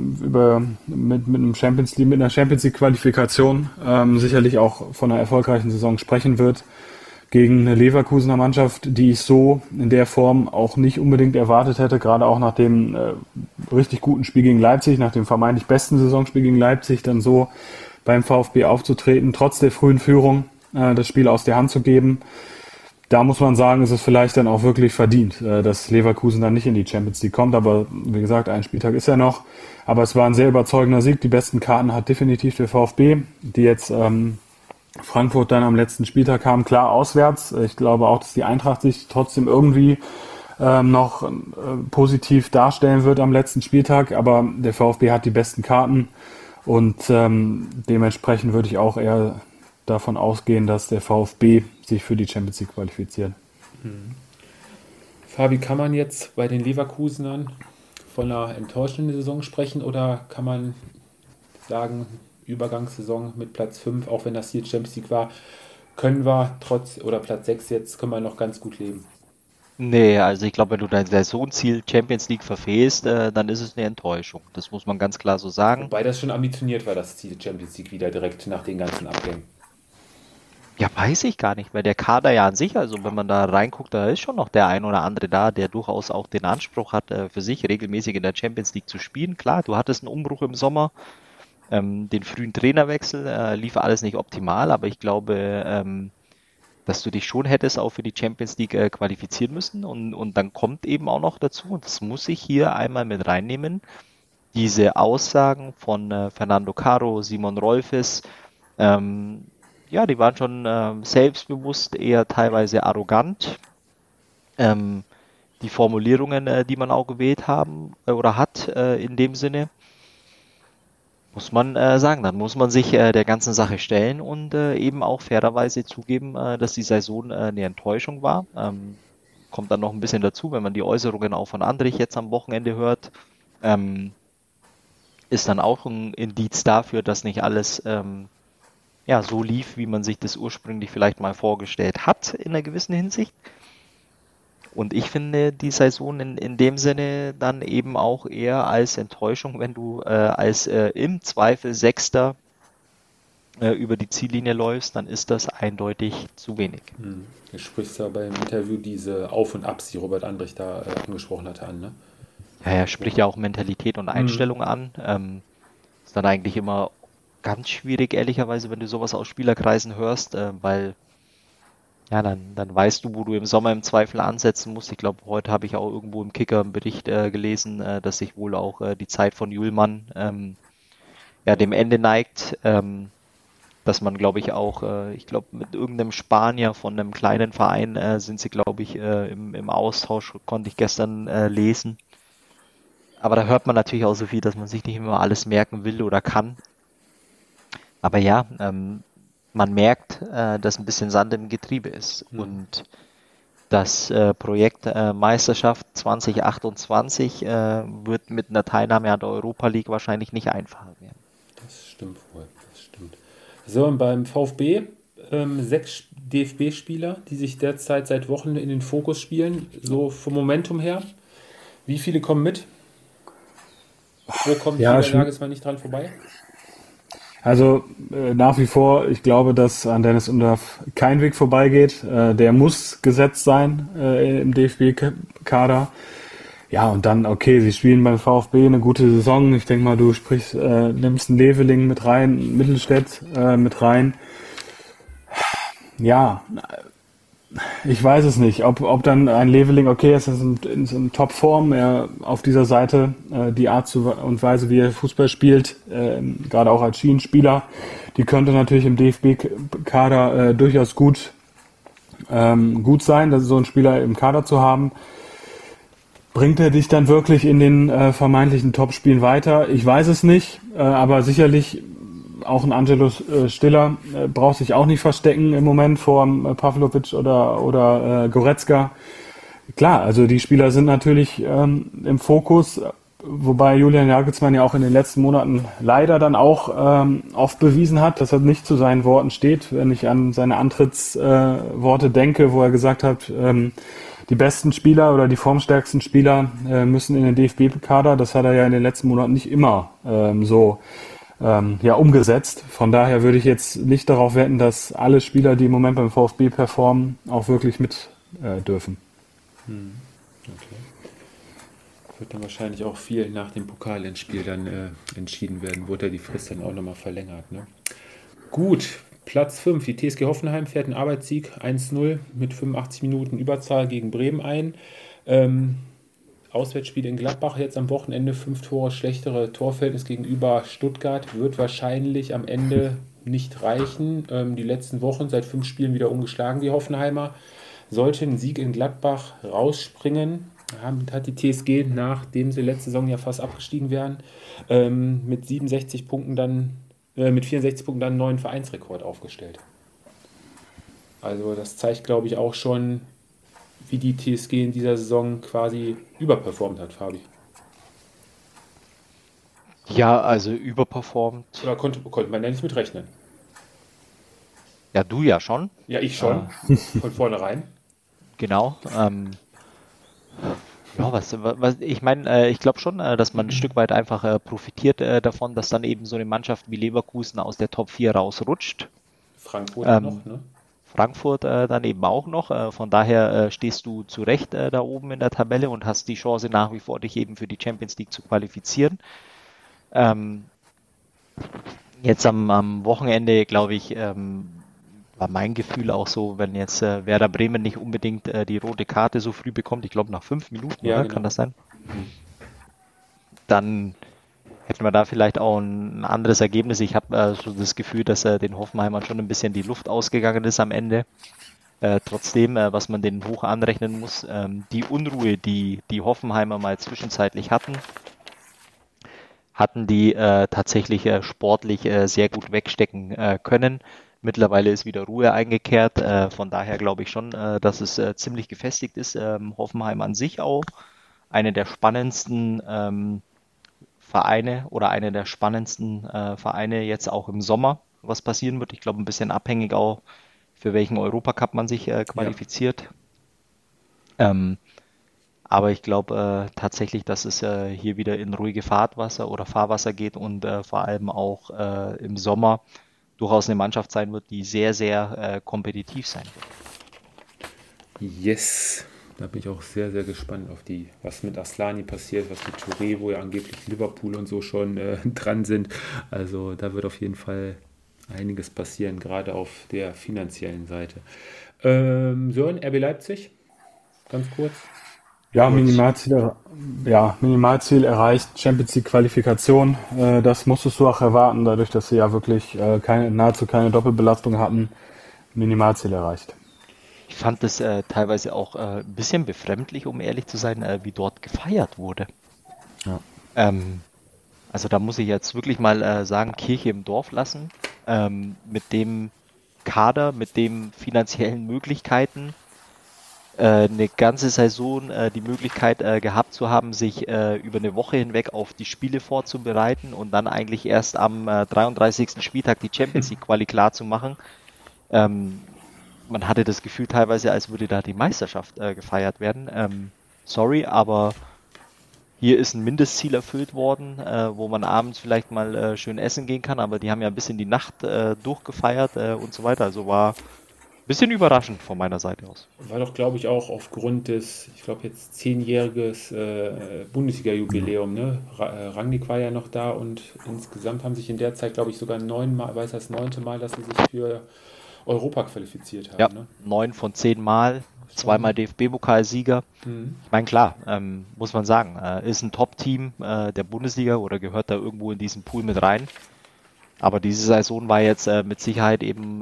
mit einer Champions League Qualifikation sicherlich auch von einer erfolgreichen Saison sprechen wird. Gegen eine Leverkusener Mannschaft, die ich so in der Form auch nicht unbedingt erwartet hätte, gerade auch nach dem richtig guten Spiel gegen Leipzig, nach dem vermeintlich besten Saisonspiel gegen Leipzig, dann so beim VfB aufzutreten, trotz der frühen Führung. das Spiel aus der Hand zu geben. Da muss man sagen, ist es vielleicht dann auch wirklich verdient, dass Leverkusen dann nicht in die Champions League kommt. Aber wie gesagt, ein Spieltag ist ja noch. Aber es war ein sehr überzeugender Sieg. Die besten Karten hat definitiv der VfB, die jetzt Frankfurt dann am letzten Spieltag haben. Klar auswärts. Ich glaube auch, dass die Eintracht sich trotzdem irgendwie noch positiv darstellen wird am letzten Spieltag. Aber der VfB hat die besten Karten. Und dementsprechend würde ich auch eher davon ausgehen, dass der VfB sich für die Champions League qualifiziert. Fabi, kann man jetzt bei den Leverkusenern von einer enttäuschenden Saison sprechen oder kann man sagen, Übergangssaison mit Platz 5, auch wenn das hier Champions League war, können wir oder Platz 6 jetzt, können wir noch ganz gut leben? Nee, also ich glaube, wenn du dein Saisonziel Champions League verfehlst, dann ist es eine Enttäuschung. Das muss man ganz klar so sagen. Wobei das schon ambitioniert war, das Ziel Champions League wieder direkt nach den ganzen Abgängen. Ja, weiß ich gar nicht, weil der Kader ja an sich, also wenn man da reinguckt, da ist schon noch der ein oder andere da, der durchaus auch den Anspruch hat, für sich regelmäßig in der Champions League zu spielen. Klar, du hattest einen Umbruch im Sommer, den frühen Trainerwechsel, lief alles nicht optimal, aber ich glaube, dass du dich schon hättest auch für die Champions League qualifizieren müssen und dann kommt eben auch noch dazu, und das muss ich hier einmal mit reinnehmen, diese Aussagen von Fernando Caro, Simon Rolfes, ja, die waren schon selbstbewusst, eher teilweise arrogant. Die Formulierungen, die man auch gewählt haben oder hat in dem Sinne, muss man sagen, dann muss man sich der ganzen Sache stellen und eben auch fairerweise zugeben, dass die Saison eine Enttäuschung war. Kommt dann noch ein bisschen dazu, wenn man die Äußerungen auch von Andrich jetzt am Wochenende hört, ist dann auch ein Indiz dafür, dass nicht alles ja, so lief, wie man sich das ursprünglich vielleicht mal vorgestellt hat in einer gewissen Hinsicht. Und ich finde die Saison in dem Sinne dann eben auch eher als Enttäuschung, wenn du als im Zweifel Sechster über die Ziellinie läufst, dann ist das eindeutig zu wenig. Du sprichst ja beim Interview diese Auf- und Abs, die Robert Andrich da angesprochen hatte, an, ne? Ja, er spricht ja auch Mentalität und Einstellung an. Ist dann eigentlich immer ganz schwierig, ehrlicherweise, wenn du sowas aus Spielerkreisen hörst, weil ja, dann weißt du, wo du im Sommer im Zweifel ansetzen musst. Ich glaube, heute habe ich auch irgendwo im Kicker einen Bericht gelesen, dass sich wohl auch die Zeit von Hjulmand ja, dem Ende neigt, dass man, glaube ich, auch, ich glaube, mit irgendeinem Spanier von einem kleinen Verein sind sie, glaube ich, im Austausch, konnte ich gestern lesen. Aber da hört man natürlich auch so viel, dass man sich nicht immer alles merken will oder kann. Aber ja, man merkt, dass ein bisschen Sand im Getriebe ist. Und das Projekt Meisterschaft 2028 wird mit einer Teilnahme an der Europa League wahrscheinlich nicht einfacher werden. Das stimmt wohl, das stimmt. So, und beim VfB 6 DFB-Spieler, die sich derzeit seit Wochen in den Fokus spielen, so vom Momentum her. Wie viele kommen mit? Wo kommt Ja, Julian Nagelsmann nicht dran vorbei? Also nach wie vor, ich glaube, dass an Dennis Undaff kein Weg vorbeigeht. Der muss gesetzt sein im DFB-Kader. Ja, und dann, okay, sie spielen beim VfB eine gute Saison. Ich denke mal, du nimmst einen Leveling mit rein, einen Mittelstädt mit rein. Ja, ich weiß es nicht, ob dann ein Leveling, okay, es ist in Topform, er auf dieser Seite, die Art und Weise, wie er Fußball spielt, gerade auch als Schienenspieler, die könnte natürlich im DFB-Kader durchaus gut sein, dass so ein Spieler im Kader zu haben. Bringt er dich dann wirklich in den vermeintlichen Topspielen weiter? Ich weiß es nicht, aber sicherlich auch ein Angelo Stiller braucht sich auch nicht verstecken im Moment vor Pavlovic oder Goretzka. Klar, also die Spieler sind natürlich im Fokus, wobei Julian Nagelsmann ja auch in den letzten Monaten leider dann auch oft bewiesen hat, dass er nicht zu seinen Worten steht. Wenn ich an seine Antrittsworte denke, wo er gesagt hat, die besten Spieler oder die formstärksten Spieler müssen in den DFB-Kader. Das hat er ja in den letzten Monaten nicht immer umgesetzt. Von daher würde ich jetzt nicht darauf wetten, dass alle Spieler, die im Moment beim VfB performen, auch wirklich mit dürfen. Okay. Wird dann wahrscheinlich auch viel nach dem Pokalendspiel dann entschieden werden. Wurde ja die Frist dann auch nochmal verlängert. Ne? Gut, Platz 5, die TSG Hoffenheim fährt einen Arbeitssieg 1-0 mit 85 Minuten Überzahl gegen Bremen ein. Auswärtsspiel in Gladbach jetzt am Wochenende, 5 Tore schlechtere Torverhältnis gegenüber Stuttgart, wird wahrscheinlich am Ende nicht reichen. Die letzten Wochen seit 5 Spielen wieder ungeschlagen, die Hoffenheimer. Sollte ein Sieg in Gladbach rausspringen, hat die TSG, nachdem sie letzte Saison ja fast abgestiegen wären, mit 64 Punkten dann mit 64 Punkten dann einen neuen Vereinsrekord aufgestellt. Also das zeigt, glaube ich, auch schon, wie die TSG in dieser Saison quasi überperformt hat, Fabi. Ja, also überperformt. Oder konnte man ja nicht mit rechnen? Ja, du ja schon. Ja, ich schon. Von vornherein. Genau. Ja, was ich meine, ich glaube schon, dass man ein Stück weit einfach profitiert davon, dass dann eben so eine Mannschaft wie Leverkusen aus der Top 4 rausrutscht. Frankfurt noch, ne? Frankfurt dann eben auch noch. Von daher stehst du zu Recht da oben in der Tabelle und hast die Chance nach wie vor, dich eben für die Champions League zu qualifizieren. Jetzt am Wochenende, glaube ich, war mein Gefühl auch so, wenn jetzt Werder Bremen nicht unbedingt die rote Karte so früh bekommt, ich glaube nach 5 Minuten, Ja, oder? genau. Kann das sein? Dann hätten wir da vielleicht auch ein anderes Ergebnis. Ich habe so das Gefühl, dass den Hoffenheimern schon ein bisschen die Luft ausgegangen ist am Ende. Trotzdem, was man denen hoch anrechnen muss, die Unruhe, die Hoffenheimer mal zwischenzeitlich hatten die tatsächlich sportlich sehr gut wegstecken können. Mittlerweile ist wieder Ruhe eingekehrt. Von daher glaube ich schon, dass es ziemlich gefestigt ist. Hoffenheim an sich auch eine der spannendsten Vereine oder eine der spannendsten Vereine jetzt auch im Sommer, was passieren wird. Ich glaube, ein bisschen abhängig auch, für welchen Europacup man sich qualifiziert. Aber ich glaube tatsächlich, dass es hier wieder in ruhige Fahrwasser geht und vor allem auch im Sommer durchaus eine Mannschaft sein wird, die sehr, sehr kompetitiv sein wird. Yes, da bin ich auch sehr, sehr gespannt auf was mit Aslani passiert, was mit Touré, wo ja angeblich Liverpool und so schon dran sind. Also da wird auf jeden Fall einiges passieren, gerade auf der finanziellen Seite. Sören, RB Leipzig, ganz kurz. Ja, Minimalziel erreicht, Champions League Qualifikation. Das musstest du auch erwarten, dadurch, dass sie ja wirklich nahezu keine Doppelbelastung hatten. Minimalziel erreicht. Ich fand es teilweise auch ein bisschen befremdlich, um ehrlich zu sein, wie dort gefeiert wurde. Ja. Also da muss ich jetzt wirklich mal sagen, Kirche im Dorf lassen. Mit dem Kader, mit den finanziellen Möglichkeiten, eine ganze Saison die Möglichkeit gehabt zu haben, sich über eine Woche hinweg auf die Spiele vorzubereiten und dann eigentlich erst am 33. Spieltag die Champions League Quali klar zu machen. Man hatte das Gefühl teilweise, als würde da die Meisterschaft gefeiert werden. Sorry, aber hier ist ein Mindestziel erfüllt worden, wo man abends vielleicht mal schön essen gehen kann, aber die haben ja bis in die Nacht durchgefeiert und so weiter. Also war ein bisschen überraschend von meiner Seite aus. War doch, glaube ich, auch aufgrund des, ich glaube jetzt 10-jähriges Bundesliga-Jubiläum, ne? Rangnick war ja noch da und insgesamt haben sich in der Zeit, glaube ich, sogar 9 Mal, weiß das 9. Mal, dass sie sich für Europa qualifiziert haben. Ja, ne? 9 von 10 Mal, zweimal DFB-Pokalsieger. Ich meine, klar, muss man sagen, ist ein Top-Team der Bundesliga oder gehört da irgendwo in diesen Pool mit rein. Aber diese Saison war jetzt mit Sicherheit eben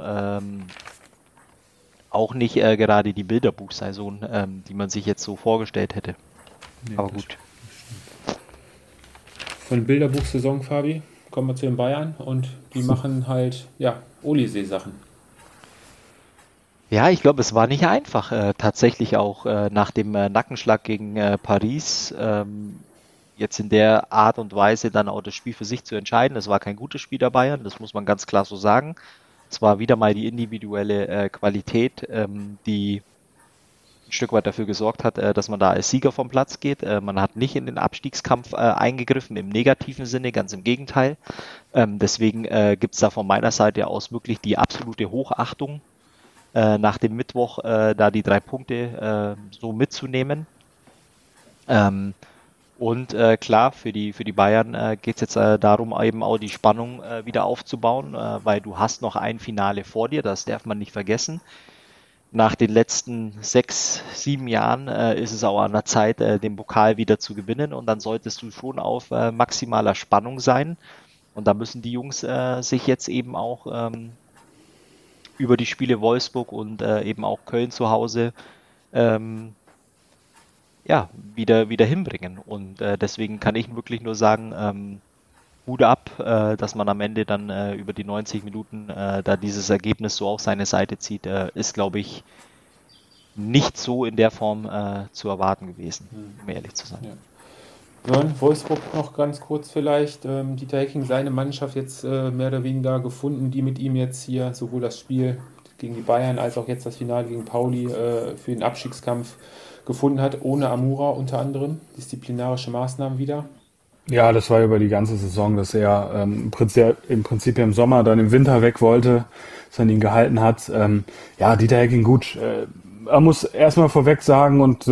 auch nicht gerade die Bilderbuchsaison, die man sich jetzt so vorgestellt hätte. Nee, Aber das gut. Von Bilderbuchsaison, Fabi, kommen wir zu den Bayern und die machen halt, ja, Olysee-Sachen. Ja, ich glaube, es war nicht einfach, tatsächlich auch nach dem Nackenschlag gegen Paris jetzt in der Art und Weise dann auch das Spiel für sich zu entscheiden. Es war kein gutes Spiel der Bayern, das muss man ganz klar so sagen. Es war wieder mal die individuelle Qualität, die ein Stück weit dafür gesorgt hat, dass man da als Sieger vom Platz geht. Man hat nicht in den Abstiegskampf eingegriffen, im negativen Sinne, ganz im Gegenteil. Deswegen gibt es da von meiner Seite aus wirklich die absolute Hochachtung, nach dem Mittwoch da die 3 Punkte so mitzunehmen. Und klar, für die Bayern geht es jetzt darum, eben auch die Spannung wieder aufzubauen, weil du hast noch ein Finale vor dir, das darf man nicht vergessen. Nach den letzten 6, 7 Jahren ist es auch an der Zeit, den Pokal wieder zu gewinnen. Und dann solltest du schon auf maximaler Spannung sein. Und da müssen die Jungs sich jetzt eben auch über die Spiele Wolfsburg und eben auch Köln zu Hause ja, wieder hinbringen. Und deswegen kann ich wirklich nur sagen, Hut ab, dass man am Ende dann über die 90 Minuten da dieses Ergebnis so auf seine Seite zieht, ist, glaube ich, nicht so in der Form zu erwarten gewesen, um ehrlich zu sein. Ja. Dann Wolfsburg noch ganz kurz vielleicht. Dieter Hecking, seine Mannschaft jetzt mehr oder weniger gefunden, die mit ihm jetzt hier sowohl das Spiel gegen die Bayern als auch jetzt das Finale gegen Pauli für den Abstiegskampf gefunden hat, ohne Amura unter anderem, disziplinarische Maßnahmen wieder. Ja, das war über die ganze Saison, dass er im Prinzip im Sommer, dann im Winter weg wollte, dass man ihn gehalten hat. Ja, Dieter Hecking, gut. Er muss erstmal vorweg sagen, und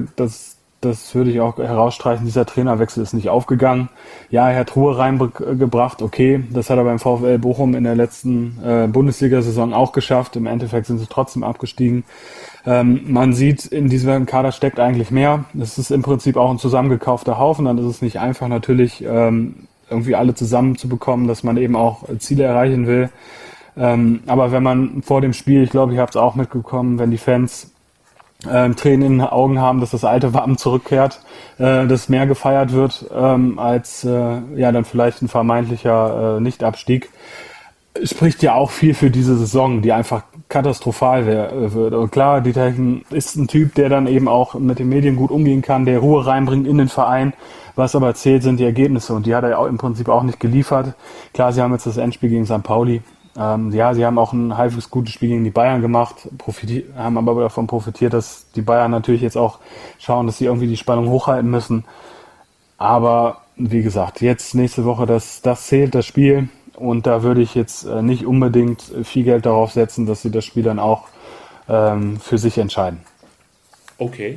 das würde ich auch herausstreichen, dieser Trainerwechsel ist nicht aufgegangen. Ja, er hat Ruhe reingebracht, okay, das hat er beim VfL Bochum in der letzten Bundesliga-Saison auch geschafft. Im Endeffekt sind sie trotzdem abgestiegen. Man sieht, in diesem Kader steckt eigentlich mehr. Es ist im Prinzip auch ein zusammengekaufter Haufen, dann ist es nicht einfach natürlich irgendwie alle zusammenzubekommen, dass man eben auch Ziele erreichen will. Aber wenn man vor dem Spiel, ich glaube, ich habe es auch mitbekommen, wenn die Fans Tränen in den Augen haben, dass das alte Wappen zurückkehrt, dass mehr gefeiert wird als ja dann vielleicht ein vermeintlicher Nichtabstieg, spricht ja auch viel für diese Saison, die einfach katastrophal wird. Und klar, Dieter Hecking ist ein Typ, der dann eben auch mit den Medien gut umgehen kann, der Ruhe reinbringt in den Verein. Was aber zählt, sind die Ergebnisse, und die hat er auch im Prinzip auch nicht geliefert. Klar, sie haben jetzt das Endspiel gegen St. Pauli. Ja, sie haben auch ein halbwegs gutes Spiel gegen die Bayern gemacht, haben aber davon profitiert, dass die Bayern natürlich jetzt auch schauen, dass sie irgendwie die Spannung hochhalten müssen. Aber wie gesagt, jetzt nächste Woche, das zählt, das Spiel. Und da würde ich jetzt nicht unbedingt viel Geld darauf setzen, dass sie das Spiel dann auch für sich entscheiden. Okay.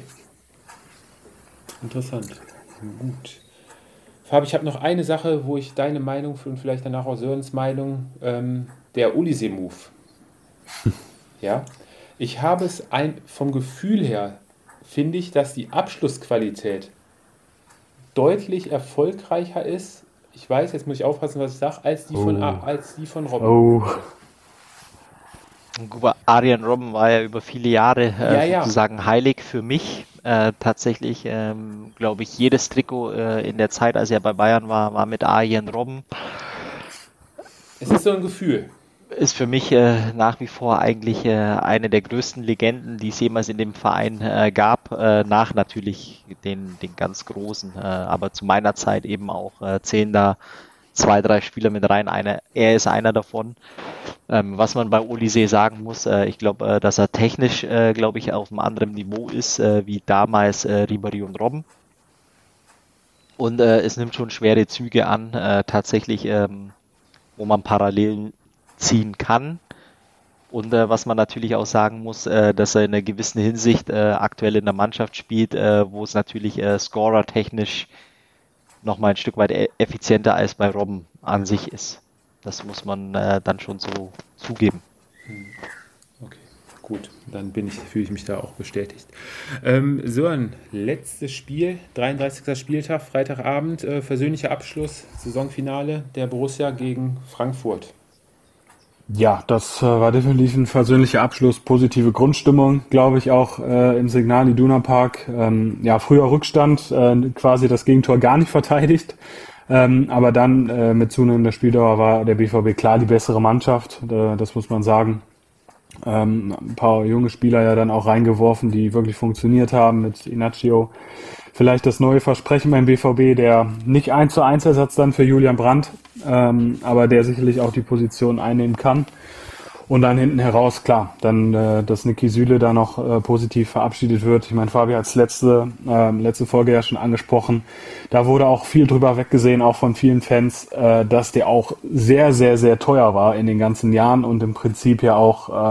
Interessant. Gut. Fabi, ich habe noch eine Sache, wo ich deine Meinung und vielleicht danach auch Sörens Meinung, der Olise-Move. Ja. Ich habe es vom Gefühl her, finde ich, dass die Abschlussqualität deutlich erfolgreicher ist. Ich weiß, jetzt muss ich aufpassen, was ich sage, als die von Robben. Oh. Arjen Robben war ja über viele Jahre Ja. sozusagen heilig für mich. Tatsächlich, glaube ich, jedes Trikot in der Zeit, als er bei Bayern war mit Arjen Robben. Es ist so ein Gefühl. Ist für mich nach wie vor eigentlich eine der größten Legenden, die es jemals in dem Verein gab, nach natürlich den ganz großen, aber zu meiner Zeit eben auch zählen da 2, 3 Spieler mit rein. Er ist einer davon. Was man bei Olise sagen muss, ich glaube, dass er technisch, glaube ich, auf einem anderen Niveau ist, wie damals Ribéry und Robben. Und es nimmt schon schwere Züge an, tatsächlich, wo man Parallelen ziehen kann. Und was man natürlich auch sagen muss, dass er in einer gewissen Hinsicht aktuell in der Mannschaft spielt, wo es natürlich scorer-technisch nochmal ein Stück weit effizienter als bei Robben an sich ist. Das muss man dann schon so zugeben. Okay, gut. Dann fühle ich mich da auch bestätigt. Sören, letztes Spiel, 33. Spieltag, Freitagabend, versöhnlicher Abschluss, Saisonfinale der Borussia gegen Frankfurt. Ja, das war definitiv ein versöhnlicher Abschluss, positive Grundstimmung, glaube ich, auch im Signal Iduna Park. Ja, früher Rückstand, quasi das Gegentor gar nicht verteidigt. Aber dann mit zunehmender Spieldauer war der BVB klar die bessere Mannschaft, das muss man sagen. Ein paar junge Spieler ja dann auch reingeworfen, die wirklich funktioniert haben mit Inacio. Vielleicht das neue Versprechen beim BVB, der nicht 1:1 Ersatz dann für Julian Brandt, aber der sicherlich auch die Position einnehmen kann. Und dann hinten heraus, klar, dann, dass Niki Süle da noch positiv verabschiedet wird. Ich meine, Fabi hat es letzte Folge ja schon angesprochen. Da wurde auch viel drüber weggesehen, auch von vielen Fans, dass der auch sehr, sehr, sehr teuer war in den ganzen Jahren und im Prinzip ja auch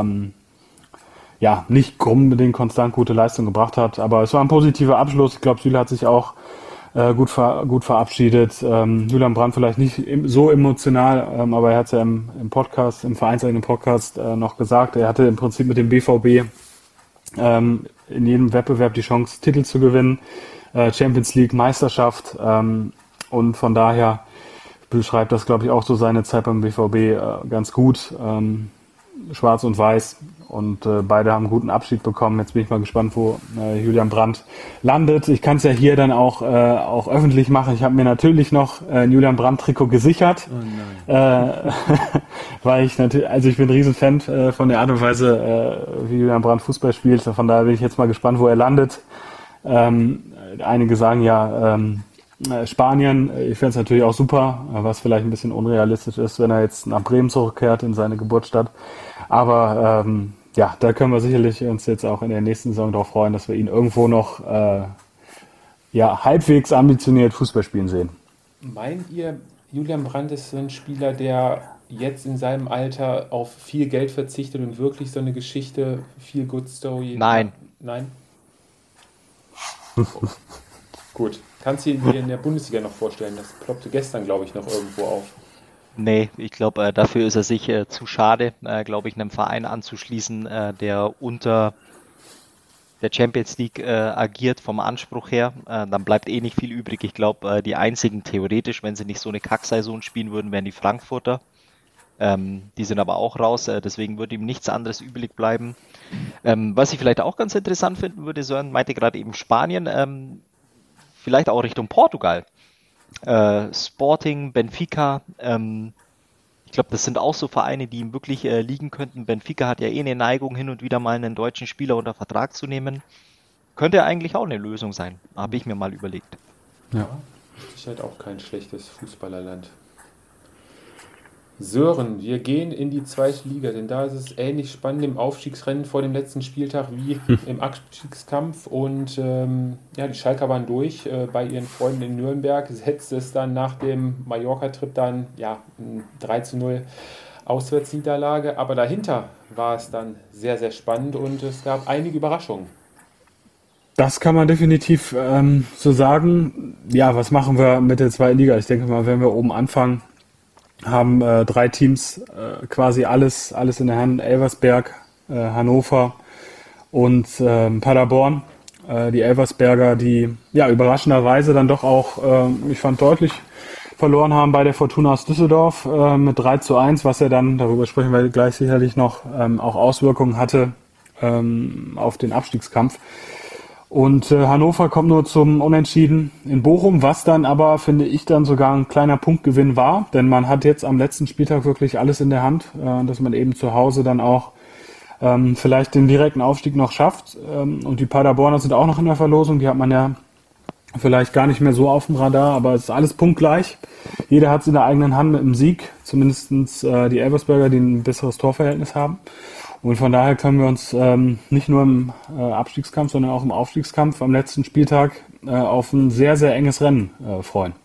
ja nicht unbedingt konstant gute Leistung gebracht hat. Aber es war ein positiver Abschluss. Ich glaube, Süle hat sich auch gut verabschiedet. Julian Brandt vielleicht nicht so emotional, aber er hat es ja im Podcast, im vereinseigenen Podcast noch gesagt. Er hatte im Prinzip mit dem BVB in jedem Wettbewerb die Chance, Titel zu gewinnen, Champions League, Meisterschaft, und von daher beschreibt das, glaube ich, auch so seine Zeit beim BVB ganz gut. Schwarz und Weiß, und beide haben einen guten Abschied bekommen. Jetzt bin ich mal gespannt, wo Julian Brandt landet. Ich kann es ja hier dann auch öffentlich machen. Ich habe mir natürlich noch ein Julian Brandt-Trikot gesichert, weil ich natürlich, also ich bin ein Riesenfan von der Art und Weise, wie Julian Brandt Fußball spielt. Von daher bin ich jetzt mal gespannt, wo er landet. Einige sagen ja Spanien. Ich fände es natürlich auch super, was vielleicht ein bisschen unrealistisch ist, wenn er jetzt nach Bremen zurückkehrt, in seine Geburtsstadt. Aber ja, da können wir sicherlich uns jetzt auch in der nächsten Saison darauf freuen, dass wir ihn irgendwo noch halbwegs ambitioniert Fußball spielen sehen. Meint ihr, Julian Brandt ist so ein Spieler, der jetzt in seinem Alter auf viel Geld verzichtet und wirklich so eine Geschichte, viel Good Story? Nein. Nein? Gut. Kannst du ihn dir in der Bundesliga noch vorstellen? Das ploppte gestern, glaube ich, noch irgendwo auf. Nee, ich glaube, dafür ist er sich zu schade, glaube ich, einem Verein anzuschließen, der unter der Champions League agiert vom Anspruch her. Dann bleibt eh nicht viel übrig. Ich glaube, die einzigen theoretisch, wenn sie nicht so eine Kacksaison spielen würden, wären die Frankfurter. Die sind aber auch raus, deswegen würde ihm nichts anderes übrig bleiben. Was ich vielleicht auch ganz interessant finden würde, Sören meinte gerade eben Spanien, vielleicht auch Richtung Portugal. Sporting, Benfica, ich glaube, das sind auch so Vereine, die ihm wirklich liegen könnten. Benfica hat ja eh eine Neigung, hin und wieder mal einen deutschen Spieler unter Vertrag zu nehmen. Könnte eigentlich auch eine Lösung sein, habe ich mir mal überlegt. Ja, ist halt auch kein schlechtes Fußballerland. Sören, wir gehen in die zweite Liga, denn da ist es ähnlich spannend im Aufstiegsrennen vor dem letzten Spieltag wie im Abstiegskampf, und die Schalker waren durch bei ihren Freunden in Nürnberg, setzte es dann nach dem Mallorca-Trip dann ein 3:0 Auswärtsniederlage, aber dahinter war es dann sehr, sehr spannend und es gab einige Überraschungen. Das kann man definitiv so sagen. Ja, was machen wir mit der zweiten Liga? Ich denke mal, wenn wir oben anfangen, haben 3 Teams quasi alles in der Hand. Elversberg, Hannover und Paderborn. Die Elversberger, die überraschenderweise dann doch auch, ich fand, deutlich verloren haben bei der Fortuna aus Düsseldorf mit 3:1, was ja dann, darüber sprechen wir gleich sicherlich noch, auch Auswirkungen hatte auf den Abstiegskampf. Und Hannover kommt nur zum Unentschieden in Bochum, was dann aber, finde ich, dann sogar ein kleiner Punktgewinn war. Denn man hat jetzt am letzten Spieltag wirklich alles in der Hand, dass man eben zu Hause dann auch vielleicht den direkten Aufstieg noch schafft. Und die Paderborner sind auch noch in der Verlosung. Die hat man ja vielleicht gar nicht mehr so auf dem Radar, aber es ist alles punktgleich. Jeder hat es in der eigenen Hand mit dem Sieg, zumindest die Elversberger, die ein besseres Torverhältnis haben. Und von daher können wir uns nicht nur im Abstiegskampf, sondern auch im Aufstiegskampf am letzten Spieltag auf ein sehr, sehr enges Rennen freuen.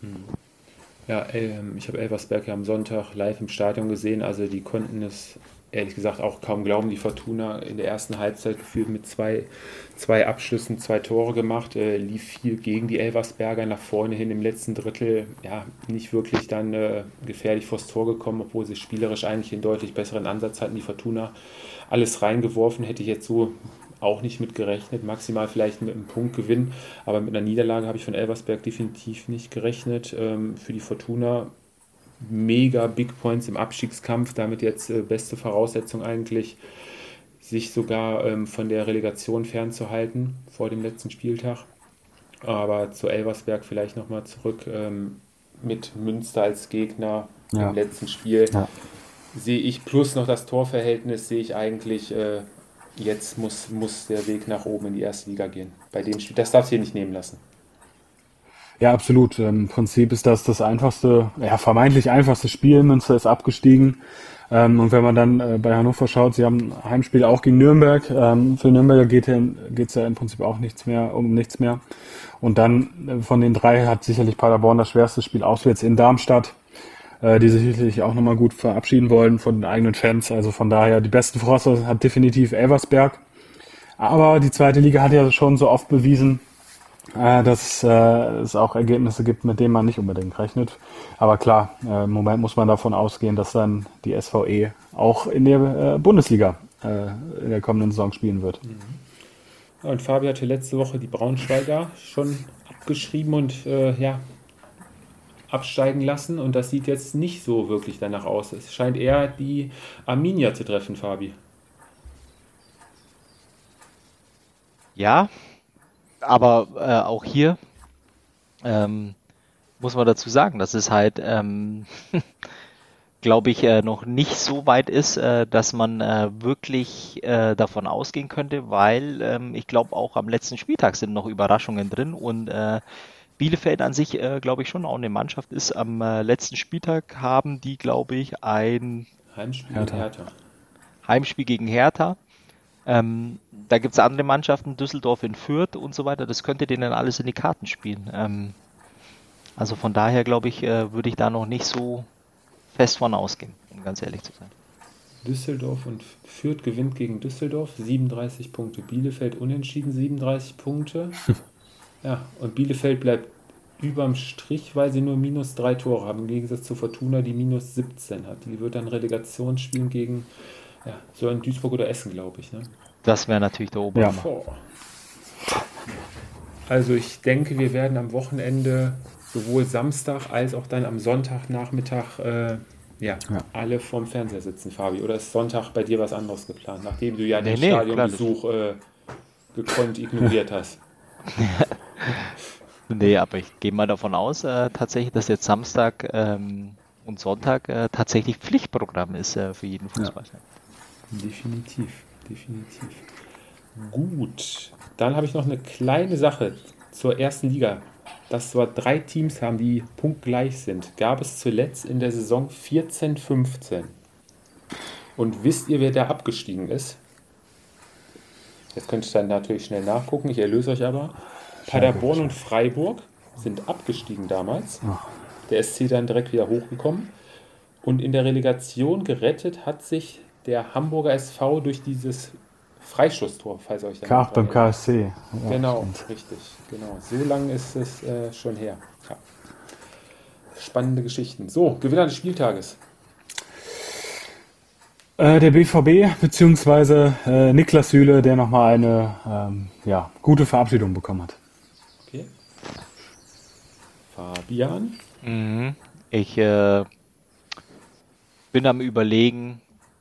Ja, ich habe Elversberg ja am Sonntag live im Stadion gesehen, also die konnten es ehrlich gesagt auch kaum glauben. Die Fortuna in der ersten Halbzeit gefühlt mit zwei Abschlüssen 2 Tore gemacht, lief viel gegen die Elversberger nach vorne hin im letzten Drittel, nicht wirklich dann gefährlich vors Tor gekommen, obwohl sie spielerisch eigentlich einen deutlich besseren Ansatz hatten. Die Fortuna alles reingeworfen, hätte ich jetzt so auch nicht mit gerechnet, maximal vielleicht mit einem Punktgewinn, aber mit einer Niederlage habe ich von Elversberg definitiv nicht gerechnet. Für die Fortuna mega Big Points im Abstiegskampf, damit jetzt beste Voraussetzung eigentlich, sich sogar von der Relegation fernzuhalten vor dem letzten Spieltag. Aber zu Elversberg vielleicht nochmal zurück, mit Münster als Gegner im letzten Spiel. Ja. Sehe ich plus noch das Torverhältnis, sehe ich eigentlich, jetzt muss der Weg nach oben in die erste Liga gehen. Bei dem Spiel, das darfst du hier nicht nehmen lassen. Ja, absolut. Im Prinzip ist das einfachste, vermeintlich einfachste Spiel. Münster ist abgestiegen. Und wenn man dann bei Hannover schaut, sie haben ein Heimspiel auch gegen Nürnberg. Für Nürnberger geht's ja im Prinzip auch um nichts mehr. Und dann von den 3 hat sicherlich Paderborn das schwerste Spiel auswärts in Darmstadt, die sich sicherlich auch nochmal gut verabschieden wollen von den eigenen Fans. Also von daher, die besten Voraussetzungen hat definitiv Elversberg. Aber die zweite Liga hat ja schon so oft bewiesen, dass es auch Ergebnisse gibt, mit denen man nicht unbedingt rechnet. Aber klar, im Moment muss man davon ausgehen, dass dann die SVE auch in der Bundesliga in der kommenden Saison spielen wird. Ja, und Fabi hatte letzte Woche die Braunschweiger schon abgeschrieben und absteigen lassen. Und das sieht jetzt nicht so wirklich danach aus. Es scheint eher die Arminia zu treffen, Fabi. Ja, aber auch hier muss man dazu sagen, dass es halt, glaube ich, noch nicht so weit ist, dass man wirklich davon ausgehen könnte, weil ich glaube, auch am letzten Spieltag sind noch Überraschungen drin und Bielefeld an sich, glaube ich, schon auch eine Mannschaft ist. Am letzten Spieltag haben die, glaube ich, ein Heimspiel gegen Hertha. Heimspiel gegen Hertha. Da gibt es andere Mannschaften, Düsseldorf in Fürth und so weiter. Das könnte denen alles in die Karten spielen. Also von daher, glaube ich, würde ich da noch nicht so fest von ausgehen, um ganz ehrlich zu sein. Düsseldorf und Fürth gewinnt gegen Düsseldorf, 37 Punkte. Bielefeld unentschieden, 37 Punkte. Ja, und Bielefeld bleibt überm Strich, weil sie nur -3 Tore haben, im Gegensatz zu Fortuna, die -17 hat. Die wird dann Relegation spielen gegen so in Duisburg oder Essen, glaube ich. Ne? Das wäre natürlich der Oberhammer. Ja. Also ich denke, wir werden am Wochenende sowohl Samstag als auch dann am Sonntagnachmittag alle vorm Fernseher sitzen, Fabi. Oder ist Sonntag bei dir was anderes geplant, nachdem du ja den Stadionbesuch gekonnt ignoriert hast? Nee, aber ich gehe mal davon aus, tatsächlich, dass jetzt Samstag und Sonntag tatsächlich Pflichtprogramm ist für jeden Fußballer. Ja. Definitiv. Gut, dann habe ich noch eine kleine Sache zur ersten Liga. Dass wir 3 Teams haben, die punktgleich sind, gab es zuletzt in der Saison 14/15. Und wisst ihr, wer da abgestiegen ist? Jetzt könnt ihr dann natürlich schnell nachgucken, ich erlöse euch aber. Paderborn und Freiburg sind abgestiegen damals. Der SC dann direkt wieder hochgekommen. Und in der Relegation gerettet hat sich der Hamburger SV durch dieses Freistoßtor, falls euch da beim KSC. Ja, genau, stimmt. Richtig. Genau. So lange ist es schon her. Ja. Spannende Geschichten. So, Gewinner des Spieltages. Der BVB, beziehungsweise Niklas Süle, der nochmal eine gute Verabschiedung bekommen hat. Okay. Fabian? Ich bin am Überlegen.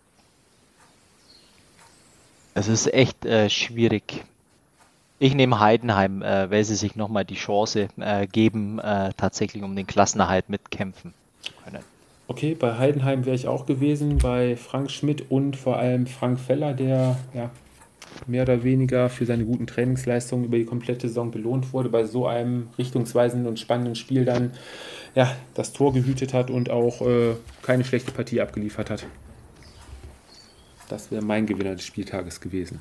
Es ist echt schwierig. Ich nehme Heidenheim, weil sie sich nochmal die Chance geben, tatsächlich um den Klassenerhalt mitkämpfen können. Okay, bei Heidenheim wäre ich auch gewesen, bei Frank Schmidt und vor allem Frank Feller, der mehr oder weniger für seine guten Trainingsleistungen über die komplette Saison belohnt wurde, bei so einem richtungsweisenden und spannenden Spiel dann das Tor gehütet hat und auch keine schlechte Partie abgeliefert hat. Das wäre mein Gewinner des Spieltages gewesen.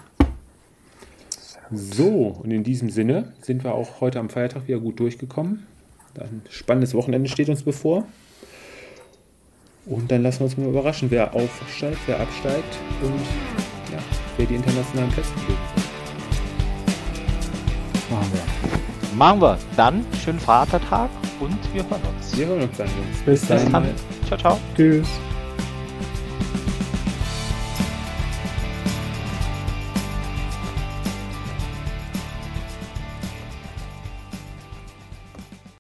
So, und in diesem Sinne sind wir auch heute am Feiertag wieder gut durchgekommen. Ein spannendes Wochenende steht uns bevor. Und dann lassen wir uns mal überraschen, wer aufsteigt, wer absteigt und wer die internationalen Plätze belegen wird. Machen wir. Dann schönen Vatertag und wir hören uns. Wir hören uns dann, Jungs. Bis dann. Ciao, ciao. Tschüss.